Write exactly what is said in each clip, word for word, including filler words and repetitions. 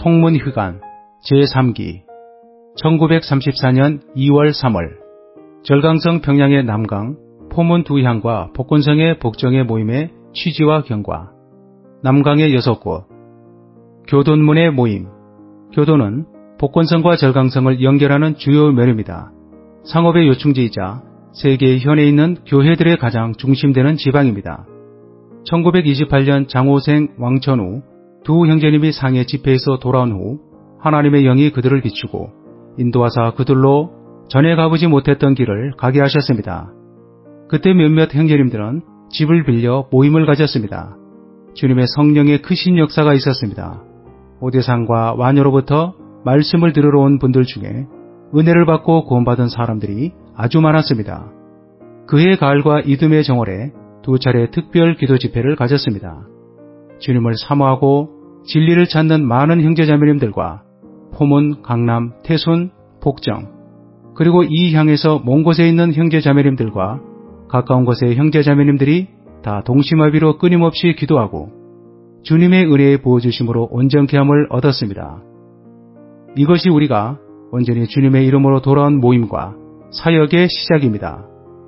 통문휘관 제삼 기 천구백삼십사 년 이월 삼월 절강성 평양의 남강 포문 두 향과 복건성의 복정의 모임의 취지와 경과. 남강의 여섯 곳. 교돈문의 모임. 교돈은 복건성과 절강성을 연결하는 주요 면입니다. 상업의 요충지이자 세계의 현에 있는 교회들의 가장 중심되는 지방입니다. 천구백이십팔 년 장호생 왕천후 두 형제님이 상해 집회에서 돌아온 후 하나님의 영이 그들을 비추고 인도하사 그들로 전에 가보지 못했던 길을 가게 하셨습니다. 그때 몇몇 형제님들은 집을 빌려 모임을 가졌습니다. 주님의 성령의 크신 역사가 있었습니다. 오대산과 완효로부터 말씀을 들으러 온 분들 중에 은혜를 받고 구원받은 사람들이 아주 많았습니다. 그해 가을과 이듬해 정월에 두 차례 특별 기도 집회를 가졌습니다. 주님을 사모하고 진리를 찾는 많은 형제자매님들과 포문, 강남, 태순, 복정, 그리고 이 향에서 먼 곳에 있는 형제자매님들과 가까운 곳의 형제자매님들이 다 동심합의로 끊임없이 기도하고 주님의 은혜의 부어주심으로 온전케 함을 얻었습니다. 이것이 우리가 온전히 주님의 이름으로 돌아온 모임과 사역의 시작입니다.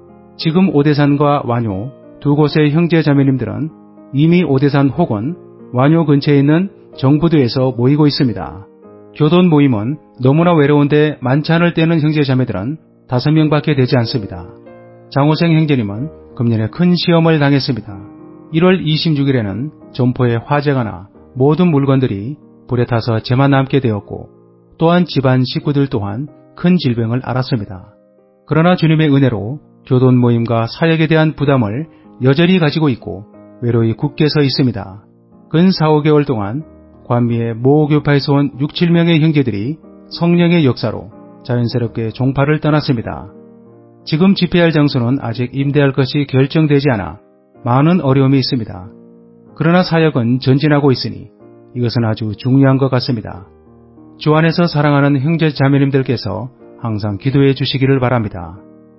지금 오대산과 완효 두 곳의 형제자매님들은 이미 오대산 혹은 완효 근처에 있는 정부도에서 모이고 있습니다. 교돈 모임은 너무나 외로운데 만찬을 떼는 형제자매들은 다섯 명밖에 되지 않습니다. 장호생 형제님은 금년에 큰 시험을 당했습니다. 일월 이십육일에는 점포에 화재가 나 모든 물건들이 불에 타서 재만 남게 되었고 또한 집안 식구들 또한 큰 질병을 앓았습니다. 그러나 주님의 은혜로 교돈 모임과 사역에 대한 부담을 여전히 가지고 있고 외로이 굳게 서 있습니다. 근 사, 오 개월 동안 관미의 모 교파에서 온 육, 칠 명의 형제들이 성령의 역사로 자연스럽게 종파를 떠났습니다. 지금 집회할 장소는 아직 임대할 것이 결정되지 않아 많은 어려움이 있습니다. 그러나 사역은 전진하고 있으니 이것은 아주 중요한 것 같습니다. 주 안에서 사랑하는 형제 자매님들께서 항상 기도해 주시기를 바랍니다.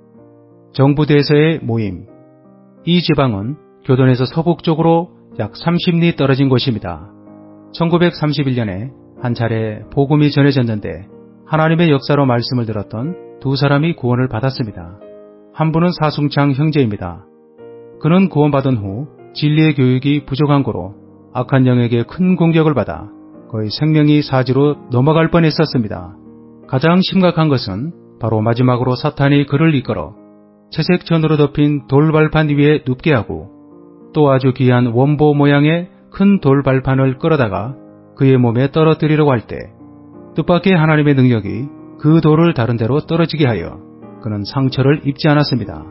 정부대에서의 모임. 이 지방은 교돈에서 서북쪽으로 약 삼십 리 떨어진 곳입니다. 천구백삼십일 년에 한 차례 복음이 전해졌는데 하나님의 역사로 말씀을 들었던 두 사람이 구원을 받았습니다. 한 분은 사승창 형제입니다. 그는 구원받은 후 진리의 교육이 부족한 고로 악한 영에게 큰 공격을 받아 거의 생명이 사지로 넘어갈 뻔했었습니다. 가장 심각한 것은 바로 마지막으로 사탄이 그를 이끌어 채색천으로 덮인 돌발판 위에 눕게 하고 또 아주 귀한 원보 모양의 큰 돌발판을 끌어다가 그의 몸에 떨어뜨리려고 할 때 뜻밖의 하나님의 능력이 그 돌을 다른 데로 떨어지게 하여 그는 상처를 입지 않았습니다.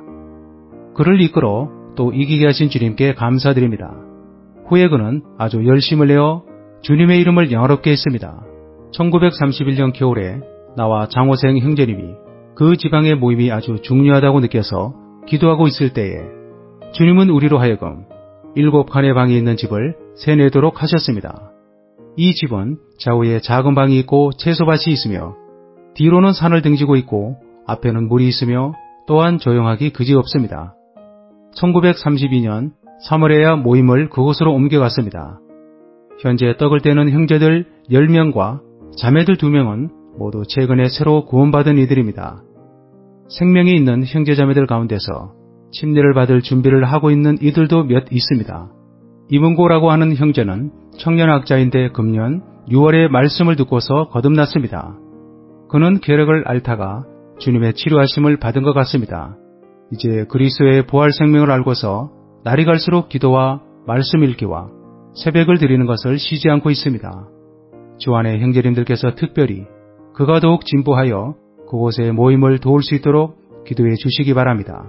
그를 이끌어 또 이기게 하신 주님께 감사드립니다. 후에 그는 아주 열심을 내어 주님의 이름을 영화롭게 했습니다. 천구백삼십일 년 겨울에 나와 장호생 형제님이 그 지방의 모임이 아주 중요하다고 느껴서 기도하고 있을 때에 주님은 우리로 하여금 일곱 칸의 방이 있는 집을 세내도록 하셨습니다. 이 집은 좌우에 작은 방이 있고 채소밭이 있으며 뒤로는 산을 등지고 있고 앞에는 물이 있으며 또한 조용하기 그지없습니다. 천구백삼십이 년 삼월에야 모임을 그곳으로 옮겨갔습니다. 현재 떡을 떼는 형제들 열 명과 자매들 두 명은 모두 최근에 새로 구원받은 이들입니다. 생명이 있는 형제자매들 가운데서 침례를 받을 준비를 하고 있는 이들도 몇 있습니다. 이문고라고 하는 형제는 청년학자인데 금년 유월에 말씀을 듣고서 거듭났습니다. 그는 괴력을 앓다가 주님의 치료하심을 받은 것 같습니다. 이제 그리스도의 부활 생명을 알고서 날이 갈수록 기도와 말씀 읽기와 새벽을 드리는 것을 쉬지 않고 있습니다. 주 안의 형제님들께서 특별히 그가 더욱 진보하여 그곳의 모임을 도울 수 있도록 기도해 주시기 바랍니다.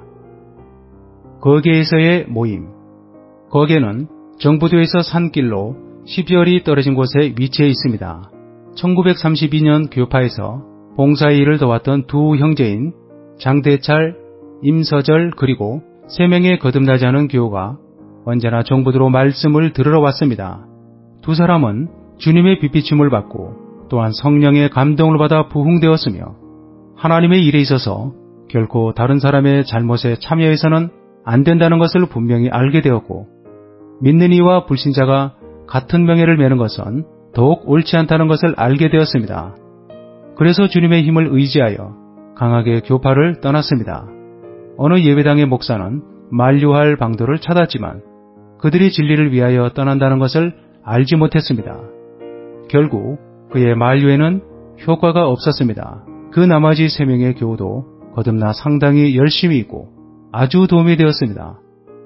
거기에서의 모임. 거기는 정부도에서 산길로 십여 리 떨어진 곳에 위치해 있습니다. 천구백삼십이 년 교파에서 봉사의 일을 도왔던 두 형제인 장대찰, 임서절 그리고 세 명의 거듭나지 않은 교우가 언제나 정부도로 말씀을 들으러 왔습니다. 두 사람은 주님의 빛비춤을 받고 또한 성령의 감동을 받아 부흥되었으며 하나님의 일에 있어서 결코 다른 사람의 잘못에 참여해서는 안 된다는 것을 분명히 알게 되었고 믿는 이와 불신자가 같은 명예를 매는 것은 더욱 옳지 않다는 것을 알게 되었습니다. 그래서 주님의 힘을 의지하여 강하게 교파를 떠났습니다. 어느 예배당의 목사는 만류할 방도를 찾았지만 그들이 진리를 위하여 떠난다는 것을 알지 못했습니다. 결국 그의 만류에는 효과가 없었습니다. 그 나머지 세 명의 교우도 거듭나 상당히 열심히 있고 아주 도움이 되었습니다.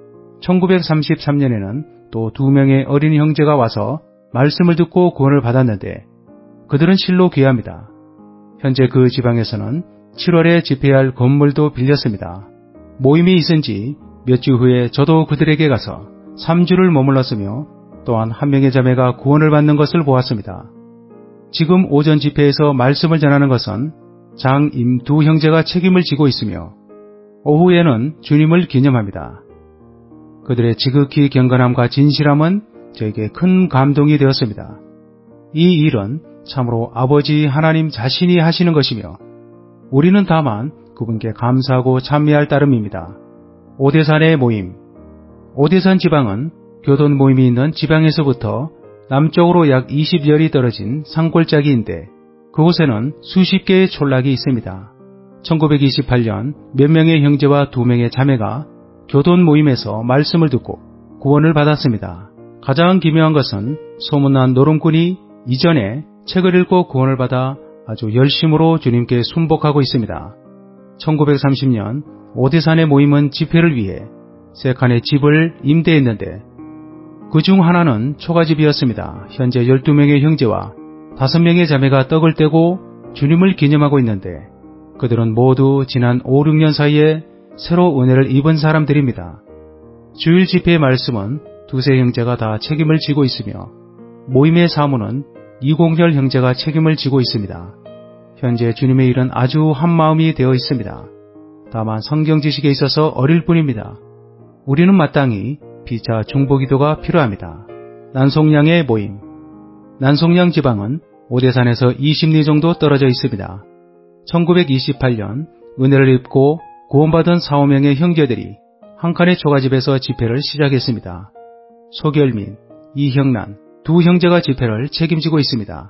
천구백삼십삼 년에는 또 두 명의 어린 형제가 와서 말씀을 듣고 구원을 받았는데 그들은 실로 귀합니다. 현재 그 지방에서는 칠월에 집회할 건물도 빌렸습니다. 모임이 있은 지 몇 주 후에 저도 그들에게 가서 삼 주를 머물렀으며 또한 한 명의 자매가 구원을 받는 것을 보았습니다. 지금 오전 집회에서 말씀을 전하는 것은 장, 임 두 형제가 책임을 지고 있으며 오후에는 주님을 기념합니다. 그들의 지극히 경건함과 진실함은 저에게 큰 감동이 되었습니다. 이 일은 참으로 아버지 하나님 자신이 하시는 것이며 우리는 다만 그분께 감사하고 찬미할 따름입니다. 오대산의 모임. 오대산 지방은 교돈 모임이 있는 지방에서부터 남쪽으로 약 이십 열이 떨어진 산골짜기인데 그곳에는 수십 개의 촌락이 있습니다. 천구백이십팔 년 몇 명의 형제와 두 명의 자매가 교돈 모임에서 말씀을 듣고 구원을 받았습니다. 가장 기묘한 것은 소문난 노름꾼이 이전에 책을 읽고 구원을 받아 아주 열심으로 주님께 순복하고 있습니다. 천구백삼십 년 오대산의 모임은 집회를 위해 세 칸의 집을 임대했는데 그 중 하나는 초가집이었습니다. 현재 열두 명의 형제와 다섯 명의 자매가 떡을 떼고 주님을 기념하고 있는데 그들은 모두 지난 오, 육 년 사이에 새로 은혜를 입은 사람들입니다. 주일 집회의 말씀은 두세 형제가 다 책임을 지고 있으며 모임의 사무는 이공열 형제가 책임을 지고 있습니다. 현재 주님의 일은 아주 한마음이 되어 있습니다. 다만 성경 지식에 있어서 어릴 뿐입니다. 우리는 마땅히 피차 중보기도가 필요합니다. 난송량의 모임. 난송량 지방은 오대산에서 이십 리 정도 떨어져 있습니다. 천구백이십팔 년 은혜를 입고 구원받은 사, 오 명의 형제들이 한 칸의 초가집에서 집회를 시작했습니다. 소결민, 이형란 두 형제가 집회를 책임지고 있습니다.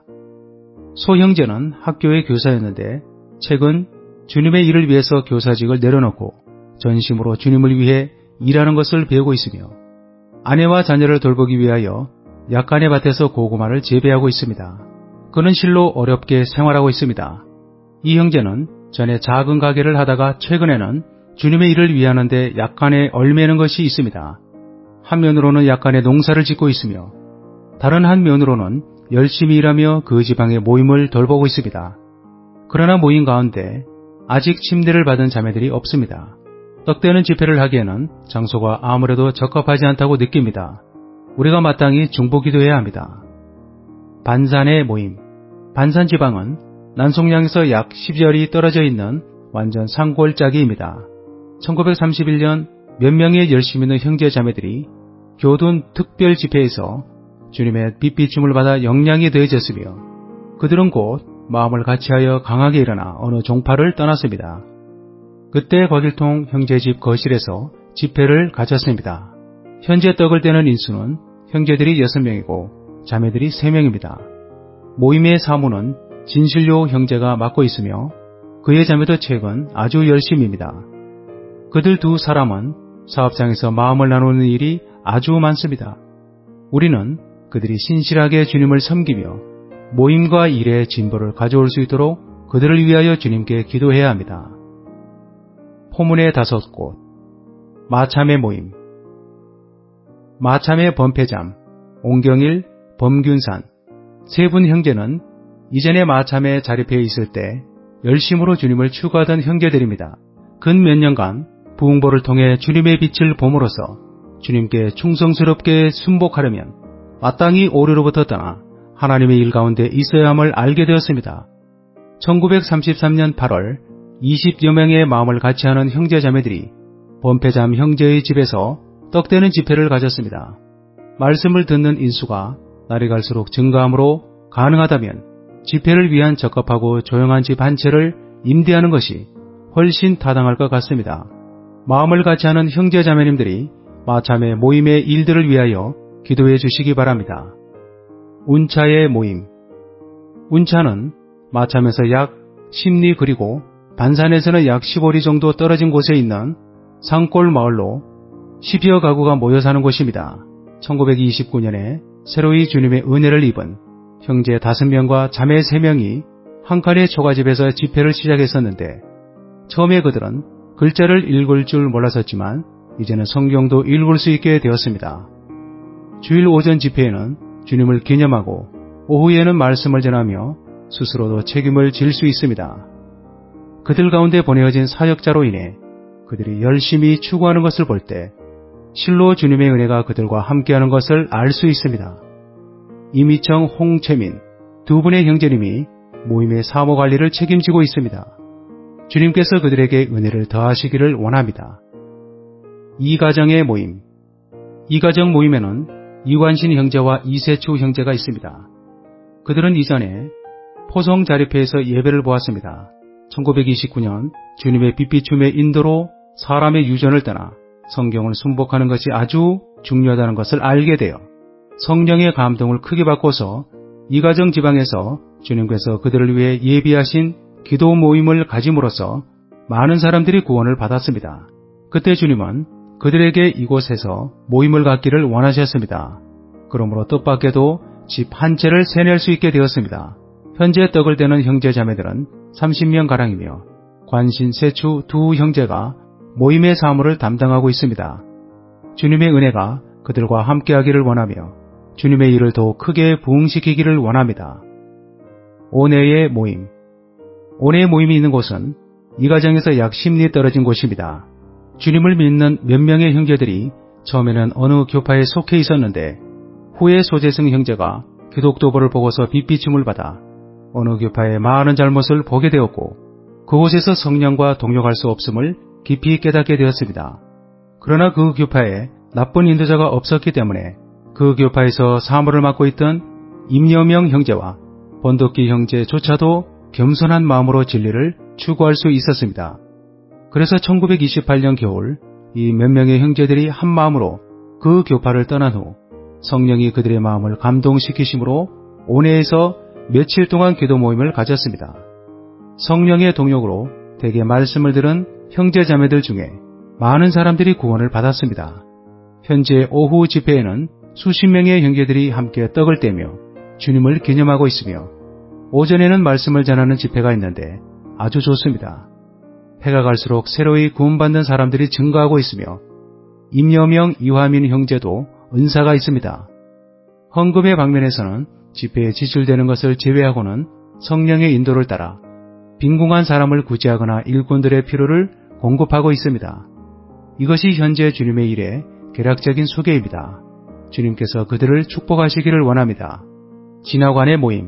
소 형제는 학교의 교사였는데 최근 주님의 일을 위해서 교사직을 내려놓고 전심으로 주님을 위해 일하는 것을 배우고 있으며 아내와 자녀를 돌보기 위하여 약간의 밭에서 고구마를 재배하고 있습니다. 그는 실로 어렵게 생활하고 있습니다. 이 형제는 전에 작은 가게를 하다가 최근에는 주님의 일을 위하는데 약간의 얼매는 것이 있습니다. 한 면으로는 약간의 농사를 짓고 있으며 다른 한 면으로는 열심히 일하며 그 지방의 모임을 돌보고 있습니다. 그러나 모임 가운데 아직 침대를 받은 자매들이 없습니다. 떡되는 집회를 하기에는 장소가 아무래도 적합하지 않다고 느낍니다. 우리가 마땅히 중보기도해야 합니다. 반산의 모임. 반산 지방은 난송량에서 약 십 열이 떨어져 있는 완전 산골짜기입니다. 천구백삼십일 년 몇 명의 열심 있는 형제 자매들이 교돈 특별 집회에서 주님의 빛비춤을 받아 영향이 더해졌으며 그들은 곧 마음을 같이하여 강하게 일어나 어느 종파를 떠났습니다. 그때 곽일통 형제 집 거실에서 집회를 가졌습니다. 현재 떡을 떼는 인수는 형제들이 여섯 명이고 자매들이 세 명입니다. 모임의 사무는 진실료 형제가 맡고 있으며 그의 자매도 최근 아주 열심입니다. 그들 두 사람은 사업장에서 마음을 나누는 일이 아주 많습니다. 우리는 그들이 신실하게 주님을 섬기며 모임과 일의 진보를 가져올 수 있도록 그들을 위하여 주님께 기도해야 합니다. 포문의 다섯 곳. 마참의 모임. 마참의 범패잠, 옹경일, 범균산 세 분 형제는 이전에 마참에 자립해 있을 때 열심으로 주님을 추구하던 형제들입니다. 근 몇 년간 부흥보를 통해 주님의 빛을 봄으로써 주님께 충성스럽게 순복하려면 마땅히 오류로부터 떠나 하나님의 일 가운데 있어야 함을 알게 되었습니다. 천구백삼십삼 년 팔월 이십여 명의 마음을 같이 하는 형제 자매들이 범패잠 형제의 집에서 떡되는 집회를 가졌습니다. 말씀을 듣는 인수가 날이 갈수록 증가함으로 가능하다면 집회를 위한 적합하고 조용한 집 한 채를 임대하는 것이 훨씬 타당할 것 같습니다. 마음을 같이 하는 형제 자매님들이 마참의 모임의 일들을 위하여 기도해 주시기 바랍니다. 운차의 모임. 운차는 마참에서 약 십 리 그리고 반산에서는 약 십오 리 정도 떨어진 곳에 있는 산골 마을로 십여 가구가 모여 사는 곳입니다. 천구백이십구 년에 새로이 주님의 은혜를 입은 형제 다섯 명과 자매 세 명이 한 칸의 초가집에서 집회를 시작했었는데 처음에 그들은 글자를 읽을 줄 몰랐었지만 이제는 성경도 읽을 수 있게 되었습니다. 주일 오전 집회에는 주님을 기념하고 오후에는 말씀을 전하며 스스로도 책임을 질 수 있습니다. 그들 가운데 보내어진 사역자로 인해 그들이 열심히 추구하는 것을 볼 때 실로 주님의 은혜가 그들과 함께하는 것을 알 수 있습니다. 이미청, 홍채민 두 분의 형제님이 모임의 사무관리를 책임지고 있습니다. 주님께서 그들에게 은혜를 더하시기를 원합니다. 이가정의 모임. 이가정 모임에는 이관신 형제와 이세추 형제가 있습니다. 그들은 이전에 포성자립회에서 예배를 보았습니다. 천구백이십구 년 주님의 빛비춤의 인도로 사람의 유전을 떠나 성경을 순복하는 것이 아주 중요하다는 것을 알게 되어 성령의 감동을 크게 받고서 이가정 지방에서 주님께서 그들을 위해 예비하신 기도 모임을 가짐으로써 많은 사람들이 구원을 받았습니다. 그때 주님은 그들에게 이곳에서 모임을 갖기를 원하셨습니다. 그러므로 뜻밖에도 집 한 채를 세낼 수 있게 되었습니다. 현재 떡을 떼는 형제자매들은 삼십 명가량이며 관신, 세추 두 형제가 모임의 사무를 담당하고 있습니다. 주님의 은혜가 그들과 함께하기를 원하며 주님의 일을 더욱 크게 부흥시키기를 원합니다. 오네의 모임. 오네의 모임이 있는 곳은 이 가정에서 약 십 리 떨어진 곳입니다. 주님을 믿는 몇 명의 형제들이 처음에는 어느 교파에 속해 있었는데 후에 소재승 형제가 기독도보를 보고서 빛비춤을 받아 어느 교파의 많은 잘못을 보게 되었고 그곳에서 성령과 동역할 수 없음을 깊이 깨닫게 되었습니다. 그러나 그 교파에 나쁜 인도자가 없었기 때문에 그 교파에서 사무를 맡고 있던 임여명 형제와 번덕기 형제조차도 겸손한 마음으로 진리를 추구할 수 있었습니다. 그래서 천구백이십팔 년 겨울 이 몇 명의 형제들이 한 마음으로 그 교파를 떠난 후 성령이 그들의 마음을 감동시키심으로 온해에서 며칠 동안 기도 모임을 가졌습니다. 성령의 동역으로 대개 말씀을 들은 형제자매들 중에 많은 사람들이 구원을 받았습니다. 현재 오후 집회에는 수십 명의 형제들이 함께 떡을 떼며 주님을 기념하고 있으며 오전에는 말씀을 전하는 집회가 있는데 아주 좋습니다. 해가 갈수록 새로이 구원받는 사람들이 증가하고 있으며 임여명, 이화민 형제도 은사가 있습니다. 헌금의 방면에서는 집회에 지출되는 것을 제외하고는 성령의 인도를 따라 빈궁한 사람을 구제하거나 일꾼들의 필요를 공급하고 있습니다. 이것이 현재 주님의 일의 개략적인 소개입니다. 주님께서 그들을 축복하시기를 원합니다. 진화관의 모임.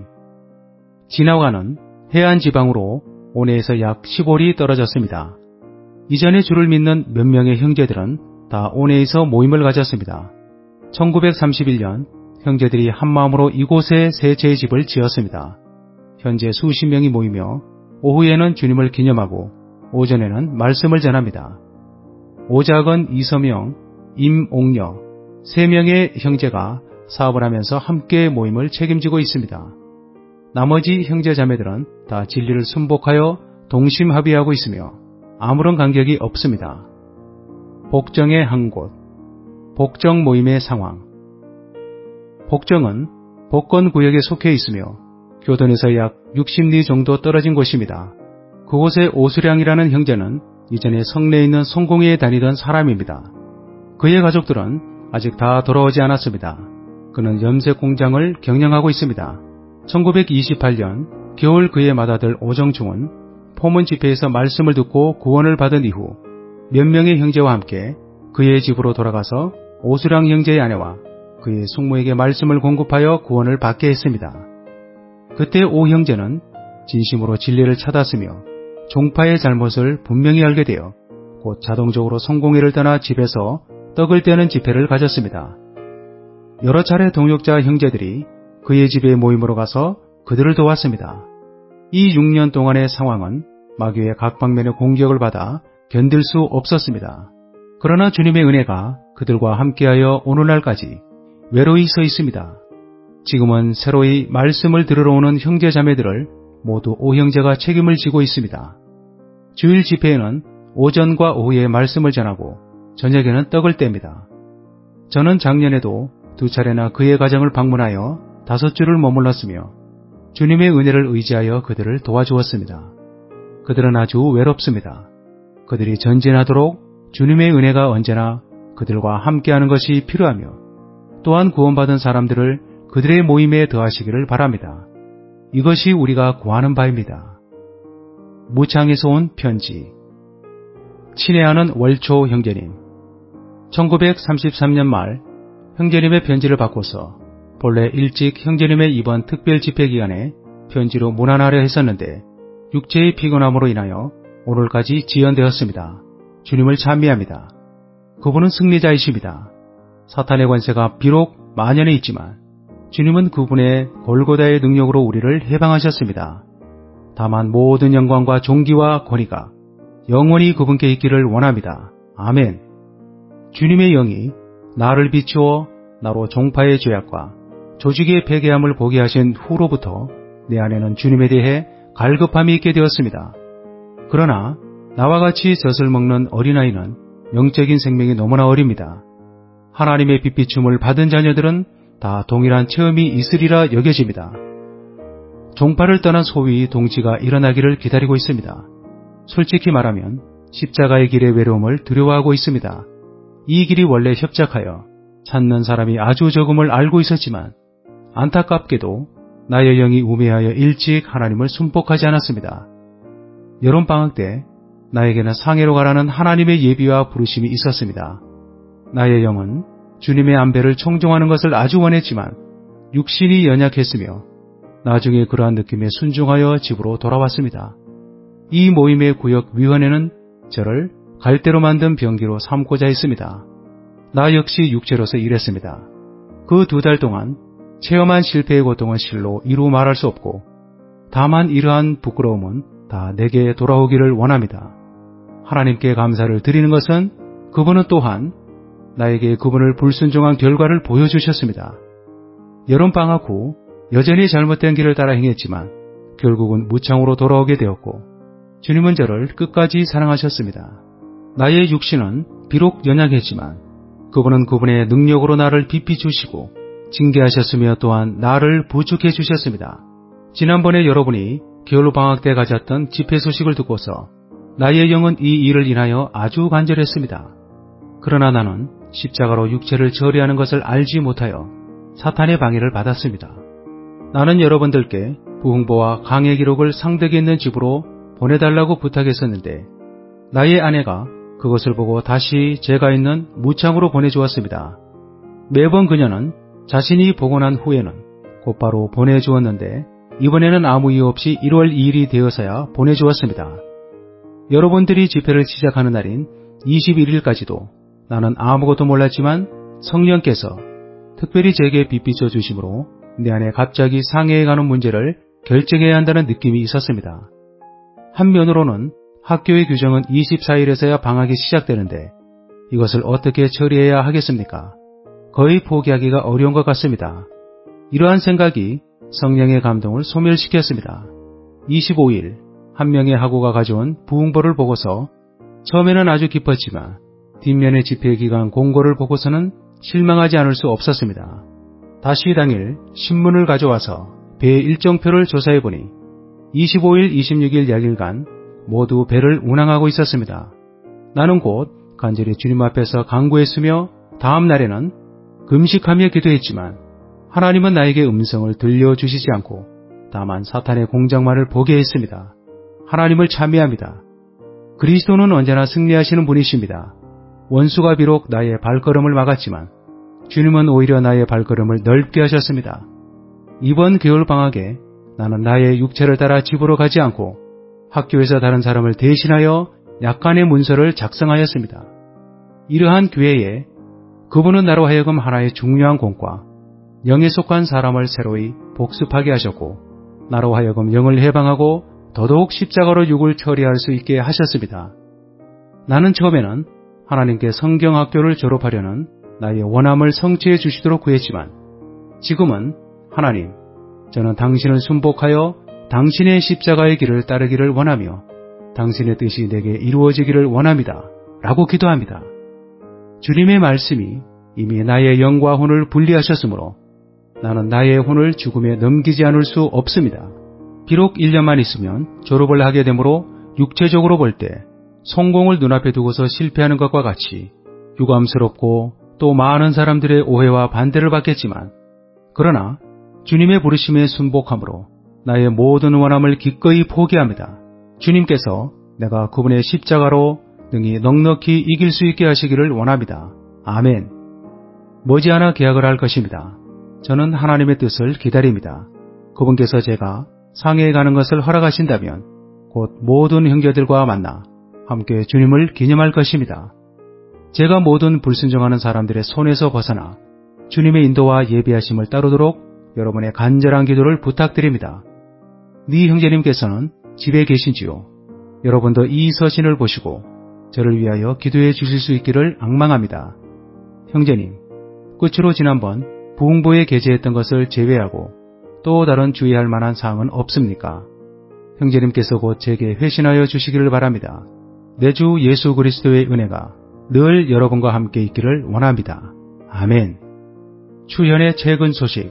진화관은 해안 지방으로 온해에서 약 십오 리 떨어졌습니다. 이전에 주를 믿는 몇 명의 형제들은 다 온해에서 모임을 가졌습니다. 천구백삼십일 년 형제들이 한마음으로 이곳에 세 채의 집을 지었습니다. 현재 수십 명이 모이며 오후에는 주님을 기념하고 오전에는 말씀을 전합니다. 오작은 이서명, 임옥녀 세 명의 형제가 사업을 하면서 함께 모임을 책임지고 있습니다. 나머지 형제자매들은 다 진리를 순복하여 동심합의하고 있으며 아무런 간격이 없습니다. 복정의 한 곳. 복정 모임의 상황. 복정은 복건구역에 속해 있으며 교돈에서 약 육십 리 정도 떨어진 곳입니다. 그곳의 오수량이라는 형제는 이전에 성내에 있는 성공회에 다니던 사람입니다. 그의 가족들은 아직 다 돌아오지 않았습니다. 그는 염색 공장을 경영하고 있습니다. 천구백이십팔 년 겨울 그의 맏아들 오정충은 포문 집회에서 말씀을 듣고 구원을 받은 이후 몇 명의 형제와 함께 그의 집으로 돌아가서 오수량 형제의 아내와 그의 숙모에게 말씀을 공급하여 구원을 받게 했습니다. 그때 오 형제는 진심으로 진리를 찾았으며 종파의 잘못을 분명히 알게 되어 곧 자동적으로 성공회를 떠나 집에서 떡을 떼는 집회를 가졌습니다. 여러 차례 동역자 형제들이 그의 집에 모임으로 가서 그들을 도왔습니다. 이 육 년 동안의 상황은 마귀의 각 방면의 공격을 받아 견딜 수 없었습니다. 그러나 주님의 은혜가 그들과 함께하여 오늘날까지 외로이 서 있습니다. 지금은 새로이 말씀을 들으러 오는 형제자매들을 모두 오형제가 책임을 지고 있습니다. 주일 집회에는 오전과 오후에 말씀을 전하고 저녁에는 떡을 뗍니다. 저는 작년에도 두 차례나 그의 가정을 방문하여 다섯 주를 머물렀으며 주님의 은혜를 의지하여 그들을 도와주었습니다. 그들은 아주 외롭습니다. 그들이 전진하도록 주님의 은혜가 언제나 그들과 함께하는 것이 필요하며 또한 구원받은 사람들을 그들의 모임에 더하시기를 바랍니다. 이것이 우리가 구하는 바입니다. 무창에서 온 편지. 친애하는 월초 형제님. 천구백삼십삼 년 말 형제님의 편지를 받고서 본래 일찍 형제님의 이번 특별 집회 기간에 편지로 문안하려 했었는데 육체의 피곤함으로 인하여 오늘까지 지연되었습니다. 주님을 찬미합니다. 그분은 승리자이십니다. 사탄의 권세가 비록 만연해 있지만 주님은 그분의 골고다의 능력으로 우리를 해방하셨습니다. 다만 모든 영광과 존귀와 권위가 영원히 그분께 있기를 원합니다. 아멘. 주님의 영이 나를 비추어 나로 종파의 죄악과 조직의 패괴함을 보게 하신 후로부터 내 안에는 주님에 대해 갈급함이 있게 되었습니다. 그러나 나와 같이 젖을 먹는 어린아이는 영적인 생명이 너무나 어립니다. 하나님의 빛비춤을 받은 자녀들은 다 동일한 체험이 있으리라 여겨집니다. 종파를 떠난 소위 동지가 일어나기를 기다리고 있습니다. 솔직히 말하면 십자가의 길의 외로움을 두려워하고 있습니다. 이 길이 원래 협착하여 찾는 사람이 아주 적음을 알고 있었지만 안타깝게도 나의 영이 우매하여 일찍 하나님을 순복하지 않았습니다. 여름방학 때 나에게는 상해로 가라는 하나님의 예비와 부르심이 있었습니다. 나의 영은 주님의 안배를 청종하는 것을 아주 원했지만 육신이 연약했으며 나중에 그러한 느낌에 순종하여 집으로 돌아왔습니다. 이 모임의 구역위원회는 저를 갈대로 만든 병기로 삼고자 했습니다. 나 역시 육체로서 일했습니다. 그 두 달 동안 체험한 실패의 고통은 실로 이루 말할 수 없고 다만 이러한 부끄러움은 다 내게 돌아오기를 원합니다. 하나님께 감사를 드리는 것은 그분은 또한 나에게 그분을 불순종한 결과를 보여주셨습니다. 여름방학 후 여전히 잘못된 길을 따라 행했지만 결국은 무창으로 돌아오게 되었고 주님은 저를 끝까지 사랑하셨습니다. 나의 육신은 비록 연약했지만 그분은 그분의 능력으로 나를 비피주시고 징계하셨으며 또한 나를 부축해 주셨습니다. 지난번에 여러분이 겨울방학 때 가졌던 집회 소식을 듣고서 나의 영은 이 일을 인하여 아주 간절했습니다. 그러나 나는 십자가로 육체를 처리하는 것을 알지 못하여 사탄의 방해를 받았습니다. 나는 여러분들께 부흥보와 강해 기록을 상덕에 있는 집으로 보내달라고 부탁했었는데 나의 아내가 그것을 보고 다시 제가 있는 무창으로 보내주었습니다. 매번 그녀는 자신이 보고 난 후에는 곧바로 보내주었는데 이번에는 아무 이유 없이 일월 이일이 되어서야 보내주었습니다. 여러분들이 집회를 시작하는 날인 이십일일까지도 나는 아무것도 몰랐지만 성령께서 특별히 제게 빛비춰 주심으로 내 안에 갑자기 상해에 가는 문제를 결정해야 한다는 느낌이 있었습니다. 한면으로는 학교의 규정은 이십사일에서야 방학이 시작되는데 이것을 어떻게 처리해야 하겠습니까? 거의 포기하기가 어려운 것 같습니다. 이러한 생각이 성령의 감동을 소멸시켰습니다. 이십오일 한 명의 학우가 가져온 부흥보를 보고서 처음에는 아주 기뻤지만 뒷면의 집회 기간 공고를 보고서는 실망하지 않을 수 없었습니다. 다시 당일 신문을 가져와서 배 일정표를 조사해보니 이십오일, 이십육일 약일간 모두 배를 운항하고 있었습니다. 나는 곧 간절히 주님 앞에서 간구했으며 다음 날에는 금식하며 기도했지만 하나님은 나에게 음성을 들려주시지 않고 다만 사탄의 공작만을 보게 했습니다. 하나님을 찬미합니다. 그리스도는 언제나 승리하시는 분이십니다. 원수가 비록 나의 발걸음을 막았지만 주님은 오히려 나의 발걸음을 넓게 하셨습니다. 이번 겨울방학에 나는 나의 육체를 따라 집으로 가지 않고 학교에서 다른 사람을 대신하여 약간의 문서를 작성하였습니다. 이러한 기회에 그분은 나로 하여금 하나의 중요한 공과 영에 속한 사람을 새로이 복습하게 하셨고 나로 하여금 영을 해방하고 더더욱 십자가로 육을 처리할 수 있게 하셨습니다. 나는 처음에는 하나님께 성경학교를 졸업하려는 나의 원함을 성취해 주시도록 구했지만 지금은 하나님, 저는 당신을 순복하여 당신의 십자가의 길을 따르기를 원하며 당신의 뜻이 내게 이루어지기를 원합니다. 라고 기도합니다. 주님의 말씀이 이미 나의 영과 혼을 분리하셨으므로 나는 나의 혼을 죽음에 넘기지 않을 수 없습니다. 비록 일 년만 있으면 졸업을 하게 되므로 육체적으로 볼 때 성공을 눈앞에 두고서 실패하는 것과 같이 유감스럽고 또 많은 사람들의 오해와 반대를 받겠지만, 그러나 주님의 부르심에 순복함으로 나의 모든 원함을 기꺼이 포기합니다. 주님께서 내가 그분의 십자가로 능히 넉넉히 이길 수 있게 하시기를 원합니다. 아멘. 머지않아 계약을 할 것입니다. 저는 하나님의 뜻을 기다립니다. 그분께서 제가 상해에 가는 것을 허락하신다면 곧 모든 형제들과 만나 함께 주님을 기념할 것입니다. 제가 모든 불순종하는 사람들의 손에서 벗어나 주님의 인도와 예비하심을 따르도록 여러분의 간절한 기도를 부탁드립니다. 네 형제님께서는 집에 계신지요? 여러분도 이 서신을 보시고 저를 위하여 기도해 주실 수 있기를 앙망합니다. 형제님, 끝으로 지난번 부흥부에 게재했던 것을 제외하고 또 다른 주의할 만한 사항은 없습니까? 형제님께서 곧 제게 회신하여 주시기를 바랍니다. 내 주 예수 그리스도의 은혜가 늘 여러분과 함께 있기를 원합니다. 아멘. 추현의 최근 소식.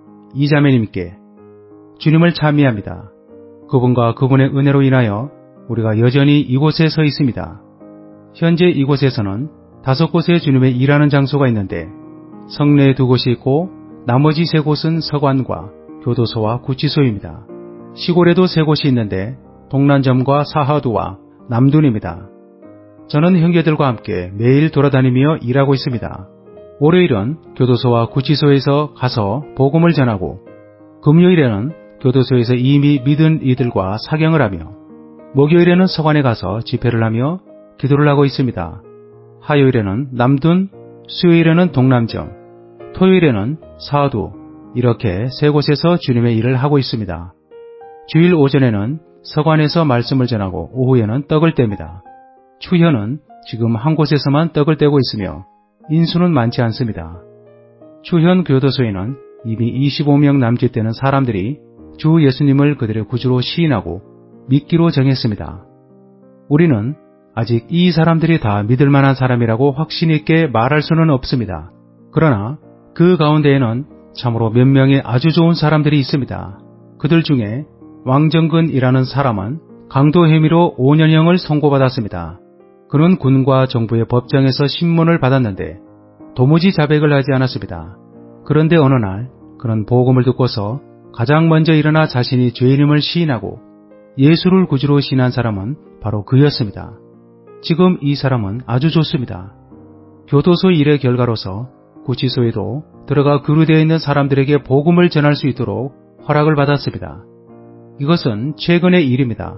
이자매님께 주님을 찬미합니다. 그분과 그분의 은혜로 인하여 우리가 여전히 이곳에 서 있습니다. 현재 이곳에서는 다섯 곳의 주님의 일하는 장소가 있는데 성내에 두 곳이 있고 나머지 세 곳은 서관과 교도소와 구치소입니다. 시골에도 세 곳이 있는데 동란점과 사하두와 남둔입니다. 저는 형제들과 함께 매일 돌아다니며 일하고 있습니다. 월요일은 교도소와 구치소에서 가서 복음을 전하고, 금요일에는 교도소에서 이미 믿은 이들과 사경을 하며, 목요일에는 서관에 가서 집회를 하며 기도를 하고 있습니다. 화요일에는 남둔, 수요일에는 동남점, 토요일에는 사두, 이렇게 세 곳에서 주님의 일을 하고 있습니다. 주일 오전에는 서관에서 말씀을 전하고 오후에는 떡을 뗍니다. 추현은 지금 한 곳에서만 떡을 떼고 있으며 인수는 많지 않습니다. 추현 교도소에는 이미 이십오 명 남짓 되는 사람들이 주 예수님을 그들의 구주로 시인하고 믿기로 정했습니다. 우리는 아직 이 사람들이 다 믿을 만한 사람이라고 확신 있게 말할 수는 없습니다. 그러나 그 가운데에는 참으로 몇 명의 아주 좋은 사람들이 있습니다. 그들 중에 왕정근이라는 사람은 강도 혐의로 오 년형을 선고받았습니다. 그는 군과 정부의 법정에서 신문을 받았는데 도무지 자백을 하지 않았습니다. 그런데 어느 날 그는 복음을 듣고서 가장 먼저 일어나 자신이 죄인임을 시인하고 예수를 구주로 시인한 사람은 바로 그였습니다. 지금 이 사람은 아주 좋습니다. 교도소 일의 결과로서 구치소에도 들어가 구류되어 있는 사람들에게 복음을 전할 수 있도록 허락을 받았습니다. 이것은 최근의 일입니다.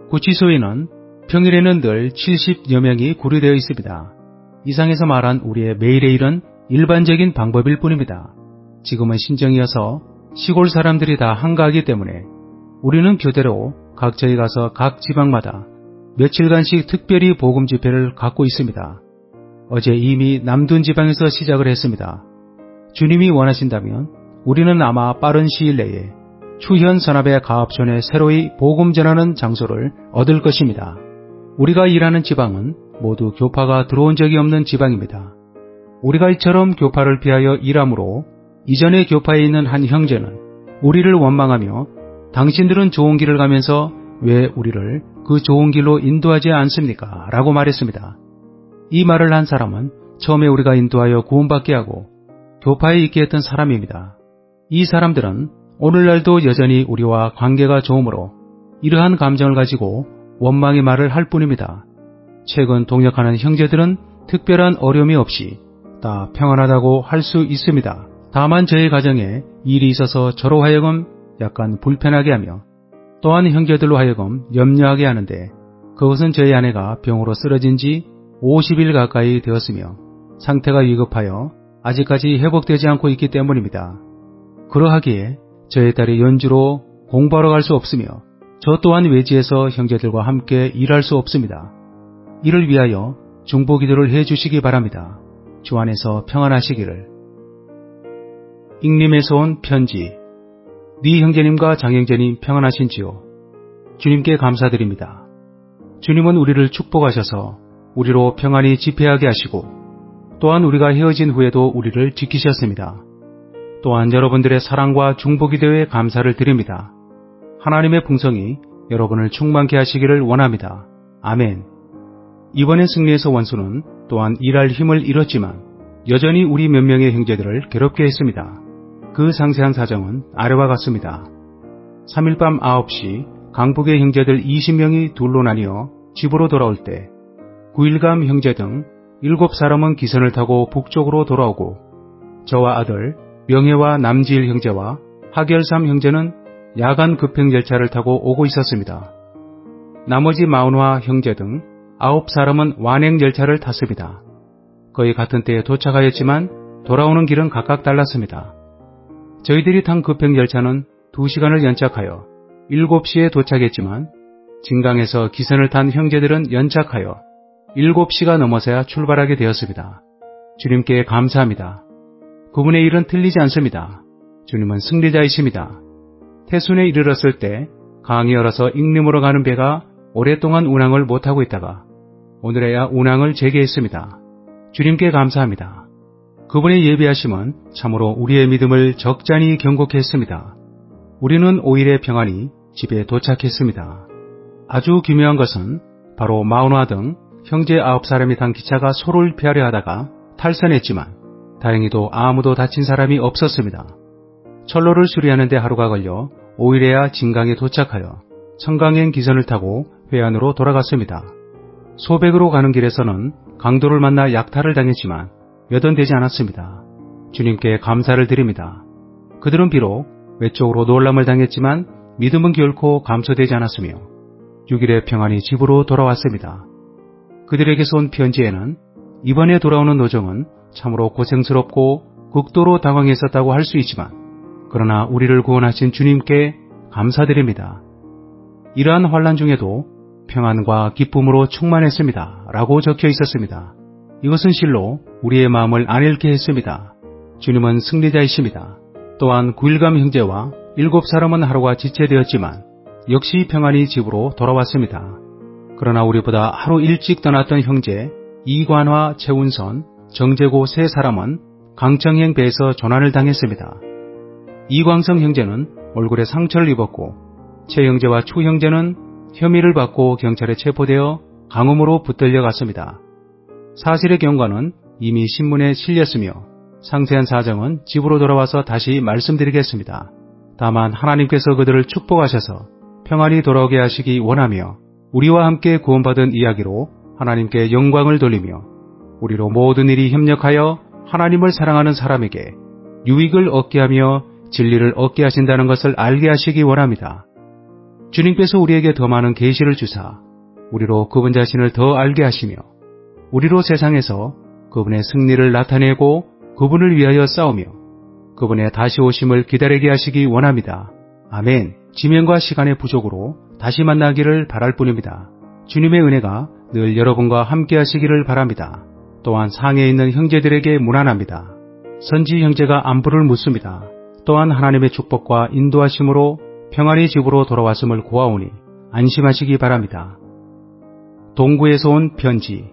구치소에는 평일에는 늘 칠십여 명이 구류되어 있습니다. 이상에서 말한 우리의 매일의 일은 일반적인 방법일 뿐입니다. 지금은 신정이어서 시골 사람들이 다 한가하기 때문에 우리는 교대로 각처에 가서 각 지방마다 며칠간씩 특별히 복음 집회를 갖고 있습니다. 어제 이미 남둔 지방에서 시작을 했습니다. 주님이 원하신다면 우리는 아마 빠른 시일 내에 추현 선압의 가압촌에 새로이 복음 전하는 장소를 얻을 것입니다. 우리가 일하는 지방은 모두 교파가 들어온 적이 없는 지방입니다. 우리가 이처럼 교파를 피하여 일함으로 이전에 교파에 있는 한 형제는 우리를 원망하며 당신들은 좋은 길을 가면서 왜 우리를 그 좋은 길로 인도하지 않습니까? 라고 말했습니다. 이 말을 한 사람은 처음에 우리가 인도하여 구원받게 하고 교파에 있게 했던 사람입니다. 이 사람들은 오늘날도 여전히 우리와 관계가 좋으므로 이러한 감정을 가지고 원망의 말을 할 뿐입니다. 최근 동역하는 형제들은 특별한 어려움이 없이 다 평안하다고 할 수 있습니다. 다만 저희 가정에 일이 있어서 저로 하여금 약간 불편하게 하며 또한 형제들로 하여금 염려하게 하는데, 그것은 저희 아내가 병으로 쓰러진 지 오십 일 가까이 되었으며 상태가 위급하여 아직까지 회복되지 않고 있기 때문입니다. 그러하기에 저희 딸이 연주로 공부하러 갈 수 없으며 저 또한 외지에서 형제들과 함께 일할 수 없습니다. 이를 위하여 중보 기도를 해주시기 바랍니다. 주 안에서 평안하시기를. 잉림에서 온 편지. 네 형제님과 장형제님 평안하신지요? 주님께 감사드립니다. 주님은 우리를 축복하셔서 우리로 평안히 집회하게 하시고 또한 우리가 헤어진 후에도 우리를 지키셨습니다. 또한 여러분들의 사랑과 중복이 되어 감사를 드립니다. 하나님의 풍성이 여러분을 충만케 하시기를 원합니다. 아멘. 이번에 승리에서 원수는 또한 일할 힘을 잃었지만 여전히 우리 몇 명의 형제들을 괴롭게 했습니다. 그 상세한 사정은 아래와 같습니다. 삼 일 밤 아홉 시 강북의 형제들 이십 명이 둘로 나뉘어 집으로 돌아올 때 구일감 형제 등 일곱 사람은 기선을 타고 북쪽으로 돌아오고 저와 아들 명예와 남지일 형제와 하결삼 형제는 야간 급행 열차를 타고 오고 있었습니다. 나머지 마운화 형제 등 아홉 사람은 완행 열차를 탔습니다. 거의 같은 때에 도착하였지만 돌아오는 길은 각각 달랐습니다. 저희들이 탄 급행 열차는 두 시간을 연착하여 일곱 시에 도착했지만 진강에서 기선을 탄 형제들은 연착하여 일곱 시가 넘어서야 출발하게 되었습니다. 주님께 감사합니다. 그분의 일은 틀리지 않습니다. 주님은 승리자이십니다. 태순에 이르렀을 때 강이 얼어서 익림으로 가는 배가 오랫동안 운항을 못하고 있다가 오늘에야 운항을 재개했습니다. 주님께 감사합니다. 그분의 예비하심은 참으로 우리의 믿음을 적잖이 경고케 했습니다. 우리는 오 일의 평안히 집에 도착했습니다. 아주 기묘한 것은 바로 마운화 등 형제 아홉 사람이 탄 기차가 소를 피하려 하다가 탈선했지만 다행히도 아무도 다친 사람이 없었습니다. 철로를 수리하는 데 하루가 걸려 오 일에야 진강에 도착하여 청강행 기선을 타고 회안으로 돌아갔습니다. 소백으로 가는 길에서는 강도를 만나 약탈을 당했지만 몇 원 되지 않았습니다. 주님께 감사를 드립니다. 그들은 비록 외적으로 놀람을 당했지만 믿음은 결코 감소되지 않았으며 육 일의 평안히 집으로 돌아왔습니다. 그들에게서 온 편지에는 이번에 돌아오는 노정은 참으로 고생스럽고 극도로 당황했었다고 할 수 있지만 그러나 우리를 구원하신 주님께 감사드립니다. 이러한 환난 중에도 평안과 기쁨으로 충만했습니다. 라고 적혀 있었습니다. 이것은 실로 우리의 마음을 안 잃게 했습니다. 주님은 승리자이십니다. 또한 구일감 형제와 일곱 사람은 하루가 지체되었지만 역시 평안히 집으로 돌아왔습니다. 그러나 우리보다 하루 일찍 떠났던 형제 이관화, 최운선, 정재고 세 사람은 강청행 배에서 조난을 당했습니다. 이광성 형제는 얼굴에 상처를 입었고 최 형제와 추 형제는 혐의를 받고 경찰에 체포되어 강음으로 붙들려 갔습니다. 사실의 경과는 이미 신문에 실렸으며 상세한 사정은 집으로 돌아와서 다시 말씀드리겠습니다. 다만 하나님께서 그들을 축복하셔서 평안히 돌아오게 하시기 원하며 우리와 함께 구원받은 이야기로 하나님께 영광을 돌리며 우리로 모든 일이 협력하여 하나님을 사랑하는 사람에게 유익을 얻게 하며 진리를 얻게 하신다는 것을 알게 하시기 원합니다. 주님께서 우리에게 더 많은 계시를 주사 우리로 그분 자신을 더 알게 하시며 우리로 세상에서 그분의 승리를 나타내고 그분을 위하여 싸우며 그분의 다시 오심을 기다리게 하시기 원합니다. 아멘. 지면과 시간의 부족으로 다시 만나기를 바랄 뿐입니다. 주님의 은혜가 늘 여러분과 함께 하시기를 바랍니다. 또한 상해에 있는 형제들에게 문안합니다. 선지 형제가 안부를 묻습니다. 또한 하나님의 축복과 인도하심으로 평안히 집으로 돌아왔음을 고하오니 안심하시기 바랍니다. 동구에서 온 편지.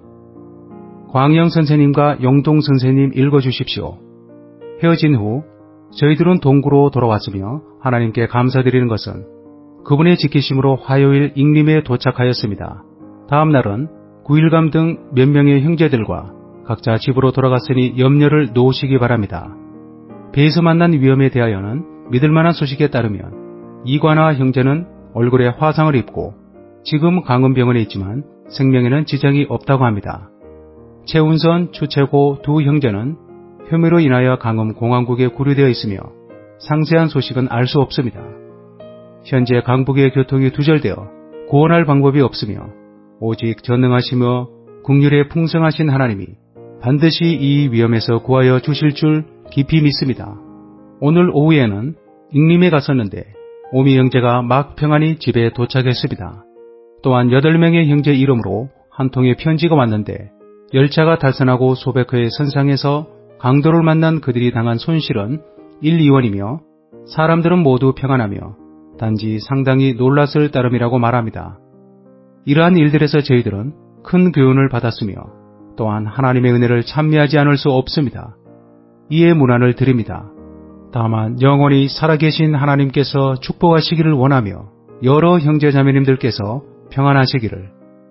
광영 선생님과 영동 선생님 읽어주십시오. 헤어진 후 저희들은 동구로 돌아왔으며 하나님께 감사드리는 것은 그분의 지키심으로 화요일 익림에 도착하였습니다. 다음 날은 구일감 등 몇 명의 형제들과 각자 집으로 돌아갔으니 염려를 놓으시기 바랍니다. 배에서 만난 위험에 대하여는 믿을만한 소식에 따르면 이관화 형제는 얼굴에 화상을 입고 지금 강원병원에 있지만 생명에는 지장이 없다고 합니다. 최운선, 추채고 두 형제는 혐의로 인하여 강원 공항국에 구류되어 있으며 상세한 소식은 알 수 없습니다. 현재 강북의 교통이 두절되어 구원할 방법이 없으며 오직 전능하시며 국률에 풍성하신 하나님이 반드시 이 위험에서 구하여 주실 줄 깊이 믿습니다. 오늘 오후에는 익림에 갔었는데 오미 형제가 막 평안히 집에 도착했습니다. 또한 여덟 명의 형제 이름으로 한 통의 편지가 왔는데 열차가 탈선하고 소백호의 선상에서 강도를 만난 그들이 당한 손실은 일, 이원이며 사람들은 모두 평안하며 단지 상당히 놀랐을 따름이라고 말합니다. 이러한 일들에서 저희들은 큰 교훈을 받았으며 또한 하나님의 은혜를 찬미하지 않을 수 없습니다. 이에 문안을 드립니다. 다만 영원히 살아계신 하나님께서 축복하시기를 원하며 여러 형제자매님들께서 평안하시기를.